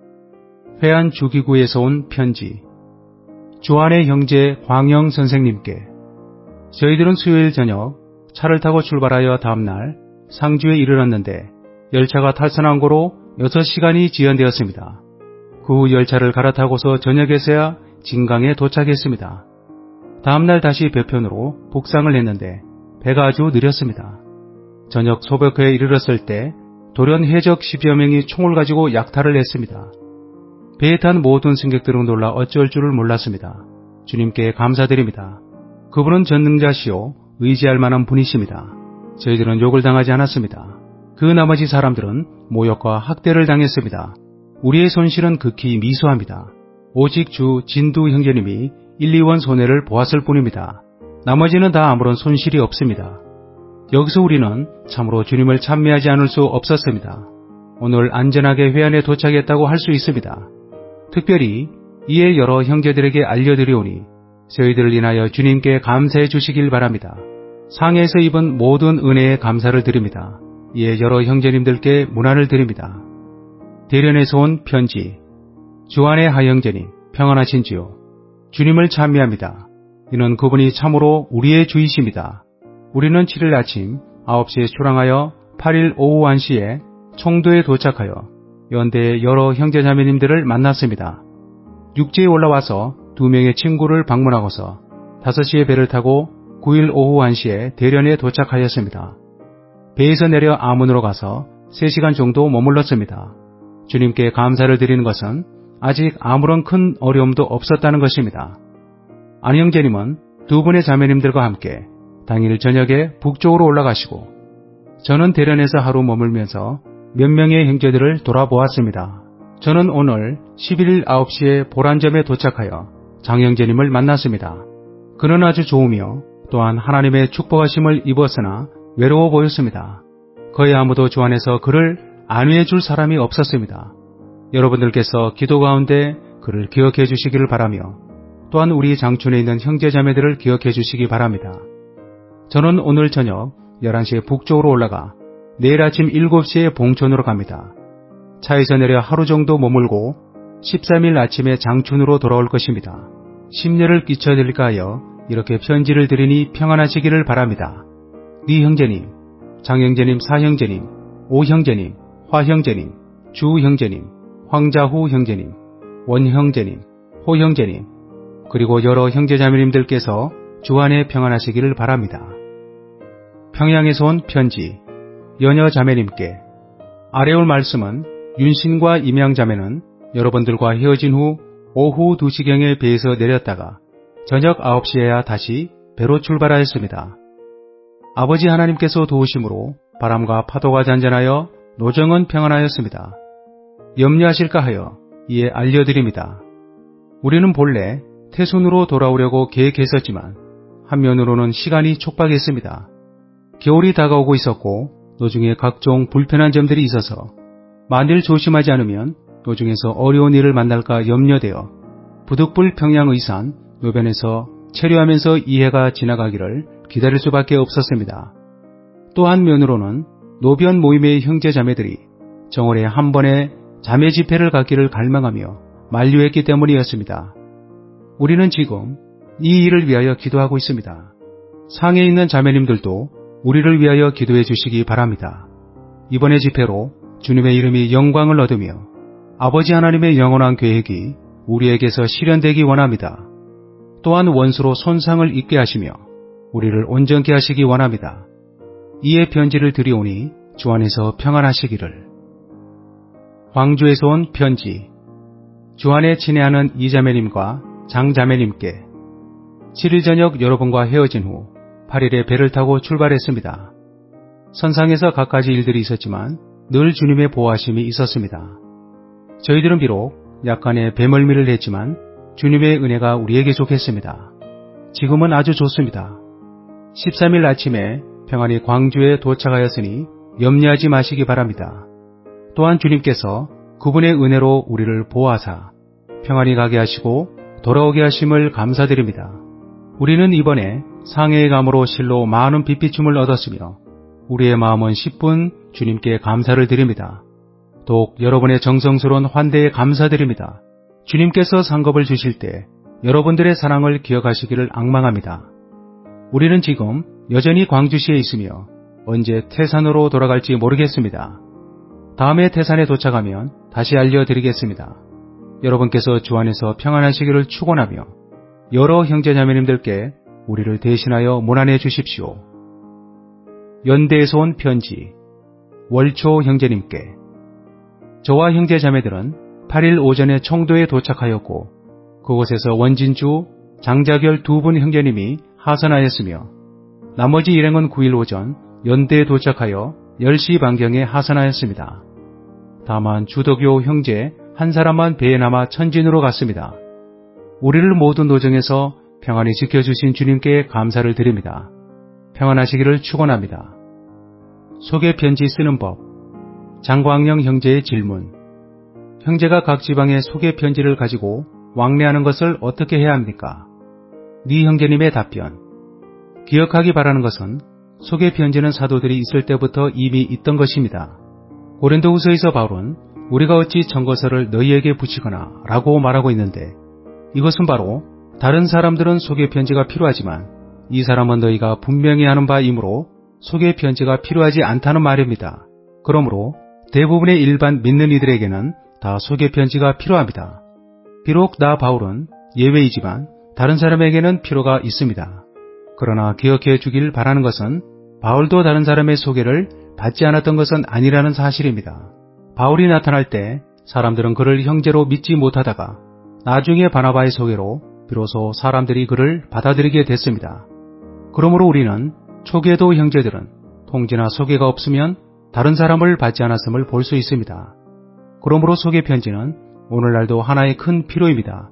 회안 주기구에서 온 편지. 주안의 형제 광영 선생님께. 저희들은 수요일 저녁 차를 타고 출발하여 다음날 상주에 이르렀는데 열차가 탈선한 고로 여섯 시간이 지연되었습니다. 그 후 열차를 갈아타고서 저녁에서야 진강에 도착했습니다. 다음날 다시 배편으로 북상을 했는데 배가 아주 느렸습니다. 저녁 소벽회에 이르렀을 때 돌연 해적 십여 명이 총을 가지고 약탈을 했습니다. 배에 탄 모든 승객들은 놀라 어쩔 줄을 몰랐습니다. 주님께 감사드립니다. 그분은 전능자시오 의지할 만한 분이십니다. 저희들은 욕을 당하지 않았습니다. 그 나머지 사람들은 모욕과 학대를 당했습니다. 우리의 손실은 극히 미소합니다. 오직 주 진두 형제님이 일, 이 원 손해를 보았을 뿐입니다. 나머지는 다 아무런 손실이 없습니다. 여기서 우리는 참으로 주님을 찬미하지 않을 수 없었습니다. 오늘 안전하게 회안에 도착했다고 할 수 있습니다. 특별히 이에 여러 형제들에게 알려드리오니 저희들을 인하여 주님께 감사해 주시길 바랍니다. 상해에서 입은 모든 은혜에 감사를 드립니다. 이에 여러 형제님들께 문안을 드립니다. 대련에서 온 편지. 주안의 하형제님 평안하신지요. 주님을 찬미합니다. 이는 그분이 참으로 우리의 주이십니다. 우리는 칠 일 아침 아홉 시에 출항하여 팔 일 오후 한 시에 청도에 도착하여 연대의 여러 형제자매님들을 만났습니다. 육지에 올라와서 두 명의 친구를 방문하고서 다섯 시에 배를 타고 구 일 오후 한 시에 대련에 도착하였습니다. 배에서 내려 아문으로 가서 세 시간 정도 머물렀습니다. 주님께 감사를 드리는 것은 아직 아무런 큰 어려움도 없었다는 것입니다. 안 형제님은 두 분의 자매님들과 함께 당일 저녁에 북쪽으로 올라가시고 저는 대련에서 하루 머물면서 몇 명의 형제들을 돌아보았습니다. 저는 오늘 십일 일 아홉 시에 보란점에 도착하여 장형제님을 만났습니다. 그는 아주 좋으며 또한 하나님의 축복하심을 입었으나 외로워 보였습니다. 거의 아무도 주 안에서 그를 안위해 줄 사람이 없었습니다. 여러분들께서 기도 가운데 그를 기억해 주시기를 바라며 또한 우리 장춘에 있는 형제자매들을 기억해 주시기 바랍니다. 저는 오늘 저녁 열한 시에 북쪽으로 올라가 내일 아침 일곱 시에 봉천으로 갑니다. 차에서 내려 하루 정도 머물고 십삼 일 아침에 장춘으로 돌아올 것입니다. 심려를 끼쳐드릴까 하여 이렇게 편지를 드리니 평안하시기를 바랍니다. 네 형제님, 장형제님, 사형제님, 오형제님, 화형제님, 주형제님, 황자후 형제님, 원형제님, 호형제님, 그리고 여러 형제자매님들께서 주 안에 평안하시기를 바랍니다. 평양에서 온 편지. 여녀자매님께. 아래 올 말씀은 윤신과 임양자매는 여러분들과 헤어진 후 오후 두 시경에 배에서 내렸다가 저녁 아홉 시에야 다시 배로 출발하였습니다. 아버지 하나님께서 도우심으로 바람과 파도가 잔잔하여 노정은 평안하였습니다. 염려하실까 하여 이에 알려드립니다. 우리는 본래 태순으로 돌아오려고 계획했었지만 한면으로는 시간이 촉박했습니다. 겨울이 다가오고 있었고 노중에 각종 불편한 점들이 있어서 만일 조심하지 않으면 노중에서 어려운 일을 만날까 염려되어 부득불 평양의산 노변에서 체류하면서 이해가 지나가기를 기다릴 수밖에 없었습니다. 또 한면으로는 노변 모임의 형제자매들이 정월에 한 번에 자매 집회를 갖기를 갈망하며 만류했기 때문이었습니다. 우리는 지금 이 일을 위하여 기도하고 있습니다. 상해에 있는 자매님들도 우리를 위하여 기도해 주시기 바랍니다. 이번의 집회로 주님의 이름이 영광을 얻으며 아버지 하나님의 영원한 계획이 우리에게서 실현되기 원합니다. 또한 원수로 손상을 입게 하시며 우리를 온전케 하시기 원합니다. 이에 편지를 드리오니 주 안에서 평안하시기를. 광주에서 온 편지. 주 안에 친애하는 이자매님과 장자매님께. 칠 일 저녁 여러분과 헤어진 후 팔 일에 배를 타고 출발했습니다. 선상에서 갖가지 일들이 있었지만 늘 주님의 보호하심이 있었습니다. 저희들은 비록 약간의 배멀미를 했지만 주님의 은혜가 우리에게 속했습니다. 지금은 아주 좋습니다. 십삼 일 아침에 평안히 광주에 도착하였으니 염려하지 마시기 바랍니다. 또한 주님께서 그분의 은혜로 우리를 보호하사 평안히 가게 하시고 돌아오게 하심을 감사드립니다. 우리는 이번에 상해에 감으로 실로 많은 빛비춤을 얻었으며 우리의 마음은 십 분 주님께 감사를 드립니다. 더욱 여러분의 정성스러운 환대에 감사드립니다. 주님께서 상급을 주실 때 여러분들의 사랑을 기억하시기를 앙망합니다. 우리는 지금 여전히 광주시에 있으며 언제 태산으로 돌아갈지 모르겠습니다. 다음에 태산에 도착하면 다시 알려드리겠습니다. 여러분께서 주 안에서 평안하시기를 축원하며 여러 형제자매님들께 우리를 대신하여 문안해 주십시오. 연대에서 온 편지. 월초 형제님께. 저와 형제자매들은 팔 일 오전에 청도에 도착하였고 그곳에서 원진주, 장자결 두 분 형제님이 하선하였으며 나머지 일행은 구 일 오전 연대에 도착하여 열 시 반경에 하선하였습니다. 다만 주덕요 형제 한 사람만 배에 남아 천진으로 갔습니다. 우리를 모든 노정에서 평안히 지켜주신 주님께 감사를 드립니다. 평안하시기를 축원합니다. 소개 편지 쓰는 법. 장광영 형제의 질문. 형제가 각 지방에 소개 편지를 가지고 왕래하는 것을 어떻게 해야 합니까? 네 형제님의 답변. 기억하기 바라는 것은 소개 편지는 사도들이 있을 때부터 이미 있던 것입니다. 고린도후서에서 바울은 우리가 어찌 청거서를 너희에게 붙이거나 라고 말하고 있는데 이것은 바로 다른 사람들은 소개 편지가 필요하지만 이 사람은 너희가 분명히 아는 바이므로 소개 편지가 필요하지 않다는 말입니다. 그러므로 대부분의 일반 믿는 이들에게는 다 소개 편지가 필요합니다. 비록 나 바울은 예외이지만 다른 사람에게는 필요가 있습니다. 그러나 기억해 주길 바라는 것은 바울도 다른 사람의 소개를 받지 않았던 것은 아니라는 사실입니다. 바울이 나타날 때 사람들은 그를 형제로 믿지 못하다가 나중에 바나바의 소개로 비로소 사람들이 그를 받아들이게 됐습니다. 그러므로 우리는 초기에도 형제들은 통지나 소개가 없으면 다른 사람을 받지 않았음을 볼 수 있습니다. 그러므로 소개 편지는 오늘날도 하나의 큰 필요입니다.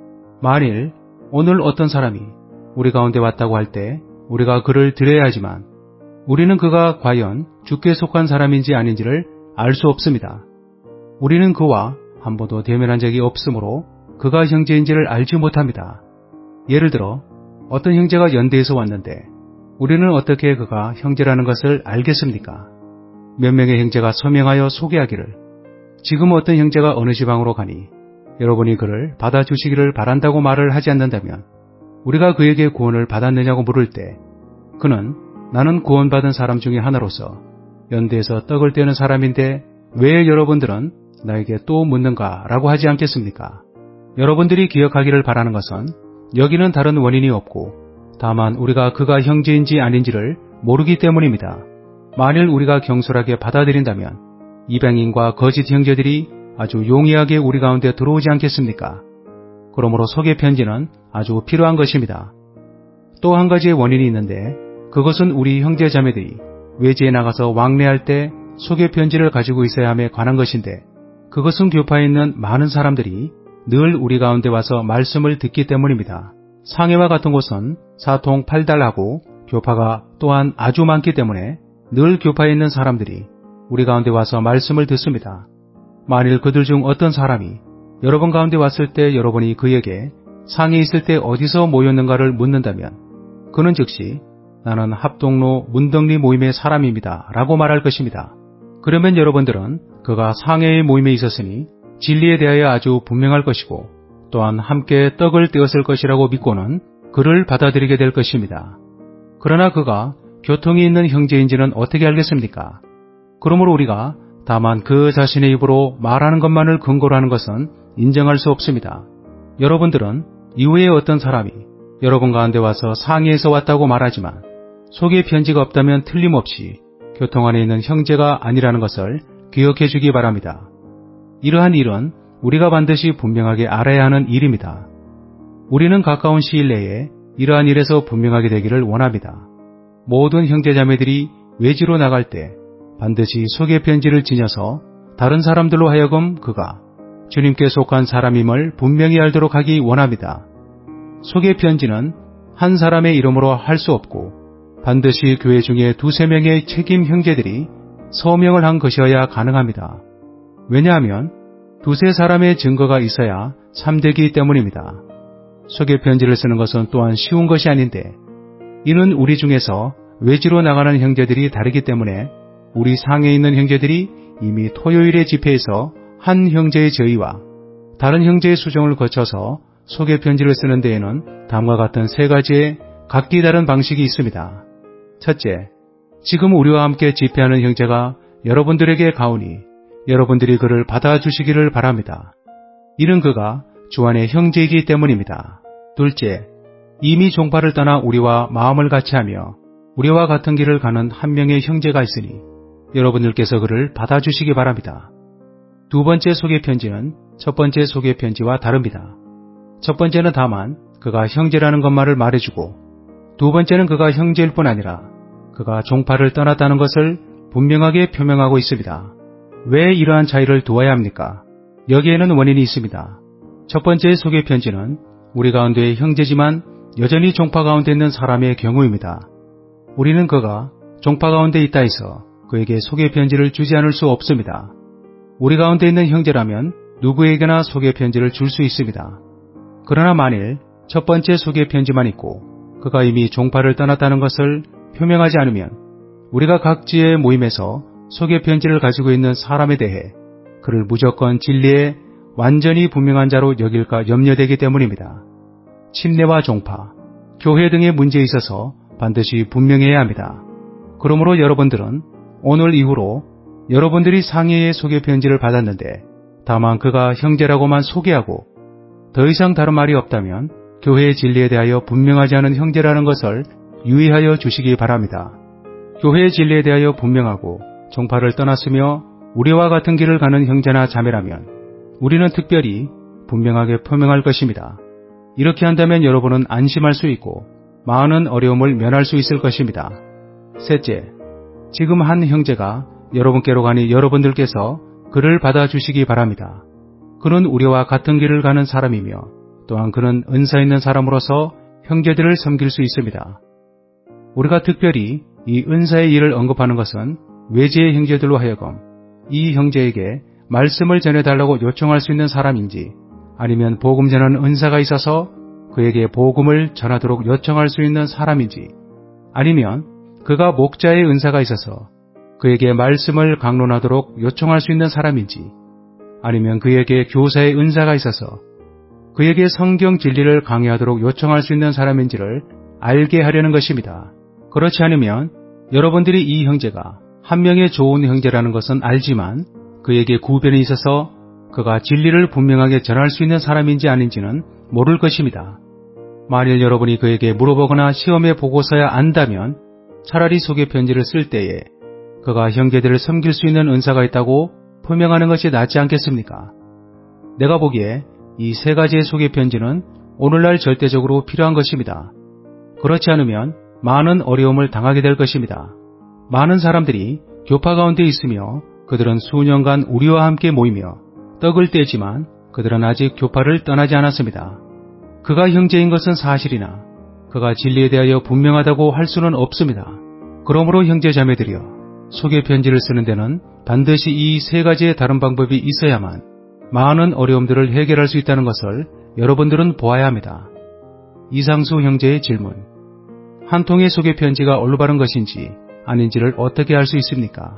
만일 오늘 어떤 사람이 우리 가운데 왔다고 할 때 우리가 그를 드려야 하지만 우리는 그가 과연 주께 속한 사람인지 아닌지를 알 수 없습니다. 우리는 그와 한 번도 대면한 적이 없으므로 그가 형제인지를 알지 못합니다. 예를 들어 어떤 형제가 연대에서 왔는데 우리는 어떻게 그가 형제라는 것을 알겠습니까? 몇 명의 형제가 서명하여 소개하기를 지금 어떤 형제가 어느 지방으로 가니 여러분이 그를 받아주시기를 바란다고 말을 하지 않는다면 우리가 그에게 구원을 받았느냐고 물을 때 그는 나는 구원받은 사람 중에 하나로서 연대에서 떡을 떼는 사람인데 왜 여러분들은 나에게 또 묻는가 라고 하지 않겠습니까? 여러분들이 기억하기를 바라는 것은 여기는 다른 원인이 없고 다만 우리가 그가 형제인지 아닌지를 모르기 때문입니다. 만일 우리가 경솔하게 받아들인다면 이방인과 거짓 형제들이 아주 용이하게 우리 가운데 들어오지 않겠습니까? 그러므로 소개 편지는 아주 필요한 것입니다. 또 한 가지의 원인이 있는데 그것은 우리 형제 자매들이 외지에 나가서 왕래할 때 소개 편지를 가지고 있어야 함에 관한 것인데 그것은 교파에 있는 많은 사람들이 늘 우리 가운데 와서 말씀을 듣기 때문입니다. 상해와 같은 곳은 사통팔달하고 교파가 또한 아주 많기 때문에 늘 교파에 있는 사람들이 우리 가운데 와서 말씀을 듣습니다. 만일 그들 중 어떤 사람이 여러분 가운데 왔을 때 여러분이 그에게 상해에 있을 때 어디서 모였는가를 묻는다면 그는 즉시 나는 합동로 문덕리 모임의 사람입니다 라고 말할 것입니다. 그러면 여러분들은 그가 상해의 모임에 있었으니 진리에 대하여 아주 분명할 것이고 또한 함께 떡을 떼었을 것이라고 믿고는 그를 받아들이게 될 것입니다. 그러나 그가 교통이 있는 형제인지는 어떻게 알겠습니까? 그러므로 우리가 다만 그 자신의 입으로 말하는 것만을 근거로 하는 것은 인정할 수 없습니다. 여러분들은 이후에 어떤 사람이 여러분 가운데 와서 상해에서 왔다고 말하지만 소개 편지가 없다면 틀림없이 교통 안에 있는 형제가 아니라는 것을 기억해 주기 바랍니다. 이러한 일은 우리가 반드시 분명하게 알아야 하는 일입니다. 우리는 가까운 시일 내에 이러한 일에서 분명하게 되기를 원합니다. 모든 형제자매들이 외지로 나갈 때 반드시 소개 편지를 지녀서 다른 사람들로 하여금 그가 주님께 속한 사람임을 분명히 알도록 하기 원합니다. 소개 편지는 한 사람의 이름으로 할 수 없고 반드시 교회 중에 두세 명의 책임 형제들이 서명을 한 것이어야 가능합니다. 왜냐하면 두세 사람의 증거가 있어야 참되기 때문입니다. 소개편지를 쓰는 것은 또한 쉬운 것이 아닌데 이는 우리 중에서 외지로 나가는 형제들이 다르기 때문에 우리 상에 있는 형제들이 이미 토요일의 집회에서 한 형제의 저희와 다른 형제의 수정을 거쳐서 소개편지를 쓰는 데에는 다음과 같은 세 가지의 각기 다른 방식이 있습니다. 첫째, 지금 우리와 함께 집회하는 형제가 여러분들에게 가오니 여러분들이 그를 받아주시기를 바랍니다. 이는 그가 주 안의 형제이기 때문입니다. 둘째, 이미 종파를 떠나 우리와 마음을 같이하며 우리와 같은 길을 가는 한 명의 형제가 있으니 여러분들께서 그를 받아주시기 바랍니다. 두 번째 소개편지는 첫 번째 소개편지와 다릅니다. 첫 번째는 다만 그가 형제라는 것만을 말해주고 두 번째는 그가 형제일 뿐 아니라 그가 종파를 떠났다는 것을 분명하게 표명하고 있습니다. 왜 이러한 차이를 두어야 합니까? 여기에는 원인이 있습니다. 첫 번째 소개편지는 우리 가운데의 형제지만 여전히 종파 가운데 있는 사람의 경우입니다. 우리는 그가 종파 가운데 있다 해서 그에게 소개편지를 주지 않을 수 없습니다. 우리 가운데 있는 형제라면 누구에게나 소개편지를 줄 수 있습니다. 그러나 만일 첫 번째 소개편지만 있고 그가 이미 종파를 떠났다는 것을 표명하지 않으면 우리가 각지의 모임에서 소개편지를 가지고 있는 사람에 대해 그를 무조건 진리에 완전히 분명한 자로 여길까 염려되기 때문입니다. 침례와 종파, 교회 등의 문제에 있어서 반드시 분명해야 합니다. 그러므로 여러분들은 오늘 이후로 여러분들이 상해의 소개편지를 받았는데 다만 그가 형제라고만 소개하고 더 이상 다른 말이 없다면 교회의 진리에 대하여 분명하지 않은 형제라는 것을 유의하여 주시기 바랍니다. 교회의 진리에 대하여 분명하고 종파를 떠났으며 우리와 같은 길을 가는 형제나 자매라면 우리는 특별히 분명하게 표명할 것입니다. 이렇게 한다면 여러분은 안심할 수 있고 많은 어려움을 면할 수 있을 것입니다. 셋째, 지금 한 형제가 여러분께로 가니 여러분들께서 그를 받아주시기 바랍니다. 그는 우리와 같은 길을 가는 사람이며 또한 그는 은사 있는 사람으로서 형제들을 섬길 수 있습니다. 우리가 특별히 이 은사의 일을 언급하는 것은 외지의 형제들로 하여금 이 형제에게 말씀을 전해달라고 요청할 수 있는 사람인지 아니면 복음 전하는 은사가 있어서 그에게 복음을 전하도록 요청할 수 있는 사람인지 아니면 그가 목자의 은사가 있어서 그에게 말씀을 강론하도록 요청할 수 있는 사람인지 아니면 그에게 교사의 은사가 있어서 그에게 성경 진리를 강의하도록 요청할 수 있는 사람인지를 알게 하려는 것입니다. 그렇지 않으면 여러분들이 이 형제가 한 명의 좋은 형제라는 것은 알지만 그에게 구별이 있어서 그가 진리를 분명하게 전할 수 있는 사람인지 아닌지는 모를 것입니다. 만일 여러분이 그에게 물어보거나 시험해 보고서야 안다면 차라리 소개편지를 쓸 때에 그가 형제들을 섬길 수 있는 은사가 있다고 표명하는 것이 낫지 않겠습니까? 내가 보기에 이 세 가지의 소개편지는 오늘날 절대적으로 필요한 것입니다. 그렇지 않으면 많은 어려움을 당하게 될 것입니다. 많은 사람들이 교파 가운데 있으며 그들은 수년간 우리와 함께 모이며 떡을 떼지만 그들은 아직 교파를 떠나지 않았습니다. 그가 형제인 것은 사실이나 그가 진리에 대하여 분명하다고 할 수는 없습니다. 그러므로 형제 자매들이여 소개편지를 쓰는 데는 반드시 이 세 가지의 다른 방법이 있어야만 많은 어려움들을 해결할 수 있다는 것을 여러분들은 보아야 합니다. 이상수 형제의 질문. 한 통의 소개편지가 올바른 것인지 아닌지를 어떻게 알 수 있습니까?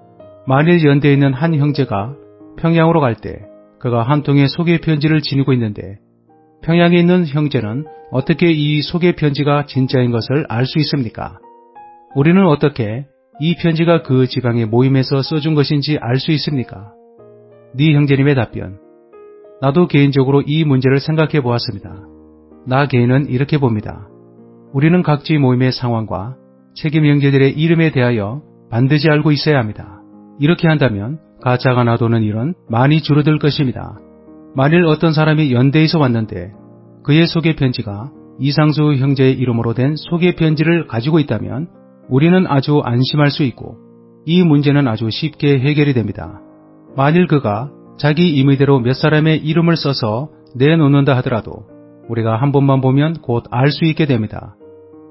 만일 연대에 있는 한 형제가 평양으로 갈 때 그가 한 통의 소개편지를 지니고 있는데 평양에 있는 형제는 어떻게 이 소개편지가 진짜인 것을 알 수 있습니까? 우리는 어떻게 이 편지가 그 지방의 모임에서 써준 것인지 알 수 있습니까? 네 형제님의 답변. 나도 개인적으로 이 문제를 생각해 보았습니다. 나 개인은 이렇게 봅니다. 우리는 각지 모임의 상황과 책임 형제들의 이름에 대하여 반드시 알고 있어야 합니다. 이렇게 한다면 가짜가 나도는 일은 많이 줄어들 것입니다. 만일 어떤 사람이 연대에서 왔는데 그의 소개편지가 이상수 형제의 이름으로 된 소개편지를 가지고 있다면 우리는 아주 안심할 수 있고 이 문제는 아주 쉽게 해결이 됩니다. 만일 그가 자기 임의대로 몇 사람의 이름을 써서 내놓는다 하더라도 우리가 한 번만 보면 곧 알 수 있게 됩니다.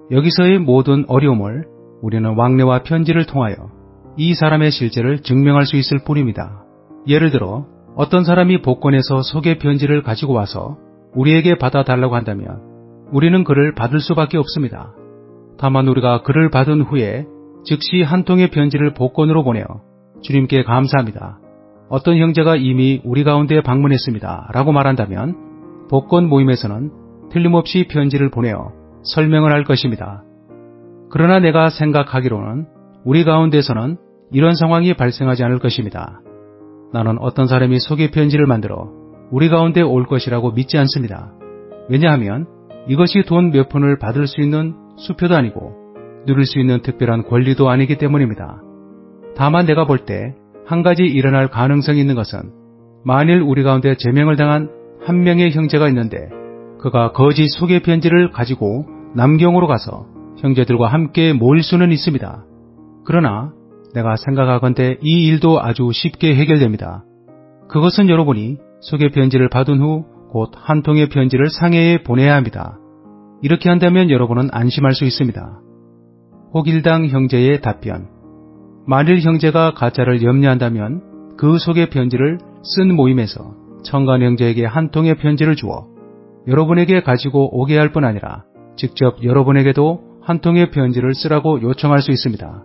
여기서의 모든 어려움을 우리는 왕래와 편지를 통하여 이 사람의 실제를 증명할 수 있을 뿐입니다. 예를 들어 어떤 사람이 복권에서 소개 편지를 가지고 와서 우리에게 받아달라고 한다면 우리는 그를 받을 수밖에 없습니다. 다만 우리가 그를 받은 후에 즉시 한 통의 편지를 복권으로 보내어 주님께 감사합니다. 어떤 형제가 이미 우리 가운데 방문했습니다. 라고 말한다면 복권 모임에서는 틀림없이 편지를 보내어 설명을 할 것입니다. 그러나 내가 생각하기로는 우리 가운데서는 이런 상황이 발생하지 않을 것입니다. 나는 어떤 사람이 소개 편지를 만들어 우리 가운데 올 것이라고 믿지 않습니다. 왜냐하면 이것이 돈 몇 푼을 받을 수 있는 수표도 아니고 누릴 수 있는 특별한 권리도 아니기 때문입니다. 다만 내가 볼 때 한 가지 일어날 가능성이 있는 것은 만일 우리 가운데 제명을 당한 한 명의 형제가 있는데 그가 거짓 소개 편지를 가지고 남경으로 가서 형제들과 함께 모일 수는 있습니다. 그러나 내가 생각하건대 이 일도 아주 쉽게 해결됩니다. 그것은 여러분이 소개 편지를 받은 후 곧 한 통의 편지를 상해에 보내야 합니다. 이렇게 한다면 여러분은 안심할 수 있습니다. 혹일당 형제의 답변. 만일 형제가 가짜를 염려한다면 그 소개 편지를 쓴 모임에서 청간 형제에게 한 통의 편지를 주어 여러분에게 가지고 오게 할 뿐 아니라 직접 여러분에게도 한 통의 편지를 쓰라고 요청할 수 있습니다.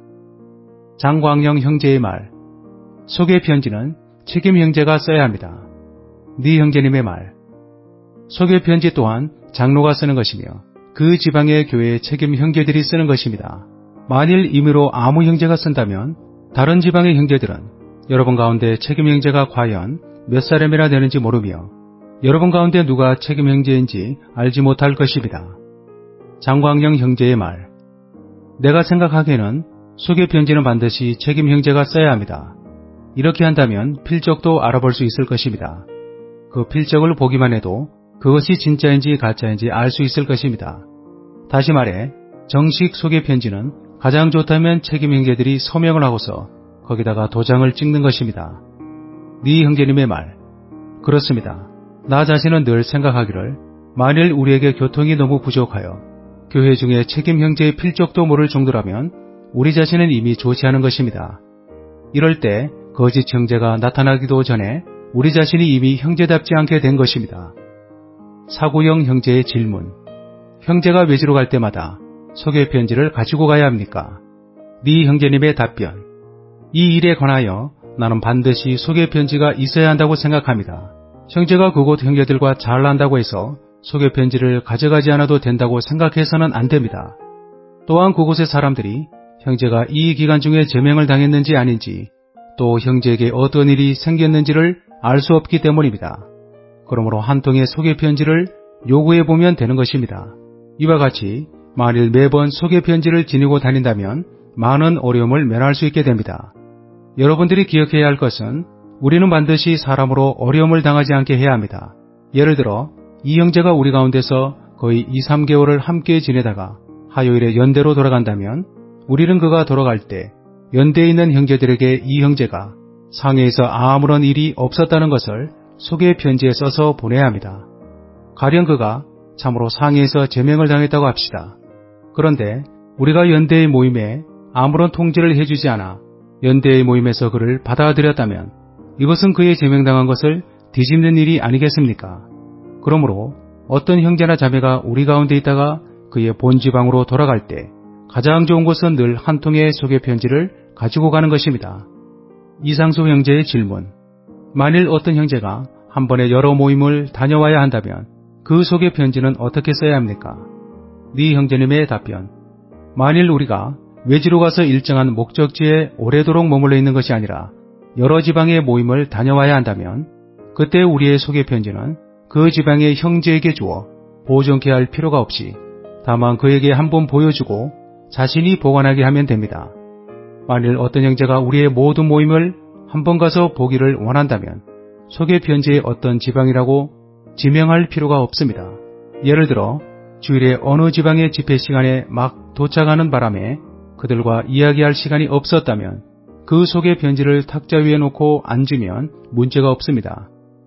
장광영 형제의 말. 소개 편지는 책임 형제가 써야 합니다. 네 형제님의 말. 소개 편지 또한 장로가 쓰는 것이며 그 지방의 교회의 책임 형제들이 쓰는 것입니다. 만일 임의로 아무 형제가 쓴다면 다른 지방의 형제들은 여러분 가운데 책임 형제가 과연 몇 사람이나 되는지 모르며 여러분 가운데 누가 책임 형제인지 알지 못할 것입니다. 장광영 형제의 말. 내가 생각하기에는 소개 편지는 반드시 책임 형제가 써야 합니다. 이렇게 한다면 필적도 알아볼 수 있을 것입니다. 그 필적을 보기만 해도 그것이 진짜인지 가짜인지 알 수 있을 것입니다. 다시 말해 정식 소개 편지는 가장 좋다면 책임 형제들이 서명을 하고서 거기다가 도장을 찍는 것입니다. 네 형제님의 말. 그렇습니다. 나 자신은 늘 생각하기를 만일 우리에게 교통이 너무 부족하여 교회 중에 책임 형제의 필적도 모를 정도라면 우리 자신은 이미 좋지 않은 것입니다. 이럴 때 거짓 형제가 나타나기도 전에 우리 자신이 이미 형제답지 않게 된 것입니다. 사구형 형제의 질문. 형제가 외지로 갈 때마다 소개 편지를 가지고 가야 합니까? 네 형제님의 답변. 이 일에 관하여 나는 반드시 소개 편지가 있어야 한다고 생각합니다. 형제가 그곳 형제들과 잘 난다고 해서 소개 편지를 가져가지 않아도 된다고 생각해서는 안 됩니다. 또한 그곳의 사람들이 형제가 이 기간 중에 제명을 당했는지 아닌지 또 형제에게 어떤 일이 생겼는지를 알 수 없기 때문입니다. 그러므로 한 통의 소개 편지를 요구해보면 되는 것입니다. 이와 같이 만일 매번 소개 편지를 지니고 다닌다면 많은 어려움을 면할 수 있게 됩니다. 여러분들이 기억해야 할 것은 우리는 반드시 사람으로 어려움을 당하지 않게 해야 합니다. 예를 들어 이 형제가 우리 가운데서 거의 이, 삼 개월을 함께 지내다가 화요일에 연대로 돌아간다면 우리는 그가 돌아갈 때 연대에 있는 형제들에게 이 형제가 상해에서 아무런 일이 없었다는 것을 소개 편지에 써서 보내야 합니다. 가령 그가 참으로 상해에서 제명을 당했다고 합시다. 그런데 우리가 연대의 모임에 아무런 통지를 해주지 않아 연대의 모임에서 그를 받아들였다면 이것은 그의 제명당한 것을 뒤집는 일이 아니겠습니까? 그러므로 어떤 형제나 자매가 우리 가운데 있다가 그의 본지방으로 돌아갈 때 가장 좋은 것은 늘 한 통의 소개 편지를 가지고 가는 것입니다. 이상수 형제의 질문. 만일 어떤 형제가 한 번에 여러 모임을 다녀와야 한다면 그 소개 편지는 어떻게 써야 합니까? 네 형제님의 답변. 만일 우리가 외지로 가서 일정한 목적지에 오래도록 머물러 있는 것이 아니라 여러 지방의 모임을 다녀와야 한다면 그때 우리의 소개 편지는 그 지방의 형제에게 주어 보존케 할 필요가 없이 다만 그에게 한번 보여주고 자신이 보관하게 하면 됩니다. 만일 어떤 형제가 우리의 모든 모임을 한번 가서 보기를 원한다면 소개 편지에 어떤 지방이라고 지명할 필요가 없습니다. 예를 들어 주일에 어느 지방의 집회 시간에 막 도착하는 바람에 그들과 이야기할 시간이 없었다면 그 소개 편지를 탁자 위에 놓고 앉으면 문제가 없습니다.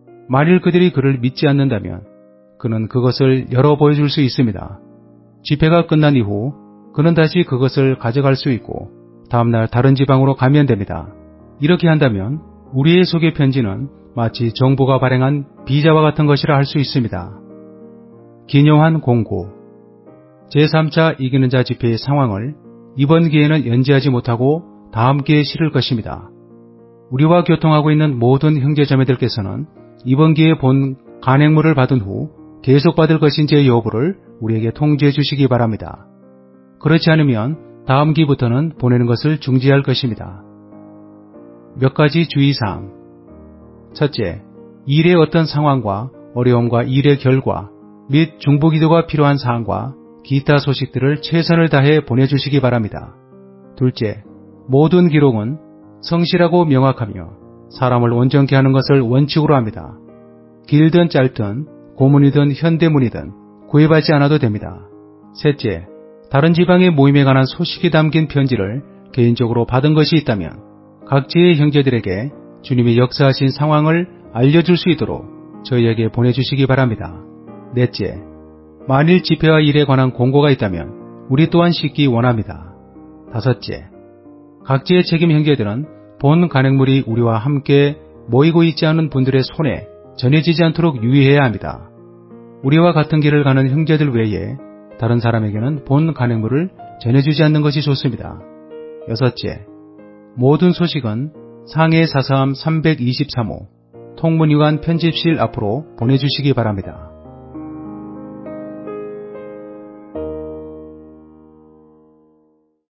만일 그들이 그를 믿지 않는다면 그는 그것을 열어 보여줄 수 있습니다. 집회가 끝난 이후 그는 다시 그것을 가져갈 수 있고 다음날 다른 지방으로 가면 됩니다. 이렇게 한다면 우리의 소개 편지는 마치 정부가 발행한 비자와 같은 것이라 할 수 있습니다. 기념한 공고. 제삼 차 이기는 자 집회의 상황을 이번 기회는 연재하지 못하고 다음 기회에 실을 것입니다. 우리와 교통하고 있는 모든 형제자매들께서는 이번 기회에 본 간행물을 받은 후 계속 받을 것인지의 여부를 우리에게 통지해 주시기 바랍니다. 그렇지 않으면 다음 기부터는 보내는 것을 중지할 것입니다. 몇 가지 주의사항. 첫째, 일의 어떤 상황과 어려움과 일의 결과 및 중보기도가 필요한 사항과 기타 소식들을 최선을 다해 보내주시기 바랍니다. 둘째, 모든 기록은 성실하고 명확하며 사람을 온전케 하는 것을 원칙으로 합니다. 길든 짧든 고문이든 현대문이든 구애받지 않아도 됩니다. 셋째, 다른 지방의 모임에 관한 소식이 담긴 편지를 개인적으로 받은 것이 있다면 각지의 형제들에게 주님이 역사하신 상황을 알려줄 수 있도록 저희에게 보내주시기 바랍니다. 넷째, 만일 집회와 일에 관한 공고가 있다면 우리 또한 싣기 원합니다. 다섯째, 각지의 책임 형제들은 본 간행물이 우리와 함께 모이고 있지 않은 분들의 손에 전해지지 않도록 유의해야 합니다. 우리와 같은 길을 가는 형제들 외에 다른 사람에게는 본 간행물을 전해주지 않는 것이 좋습니다. 여섯째, 모든 소식은 상해 사사함 삼백이십삼 호 통문유관 편집실 앞으로 보내주시기 바랍니다.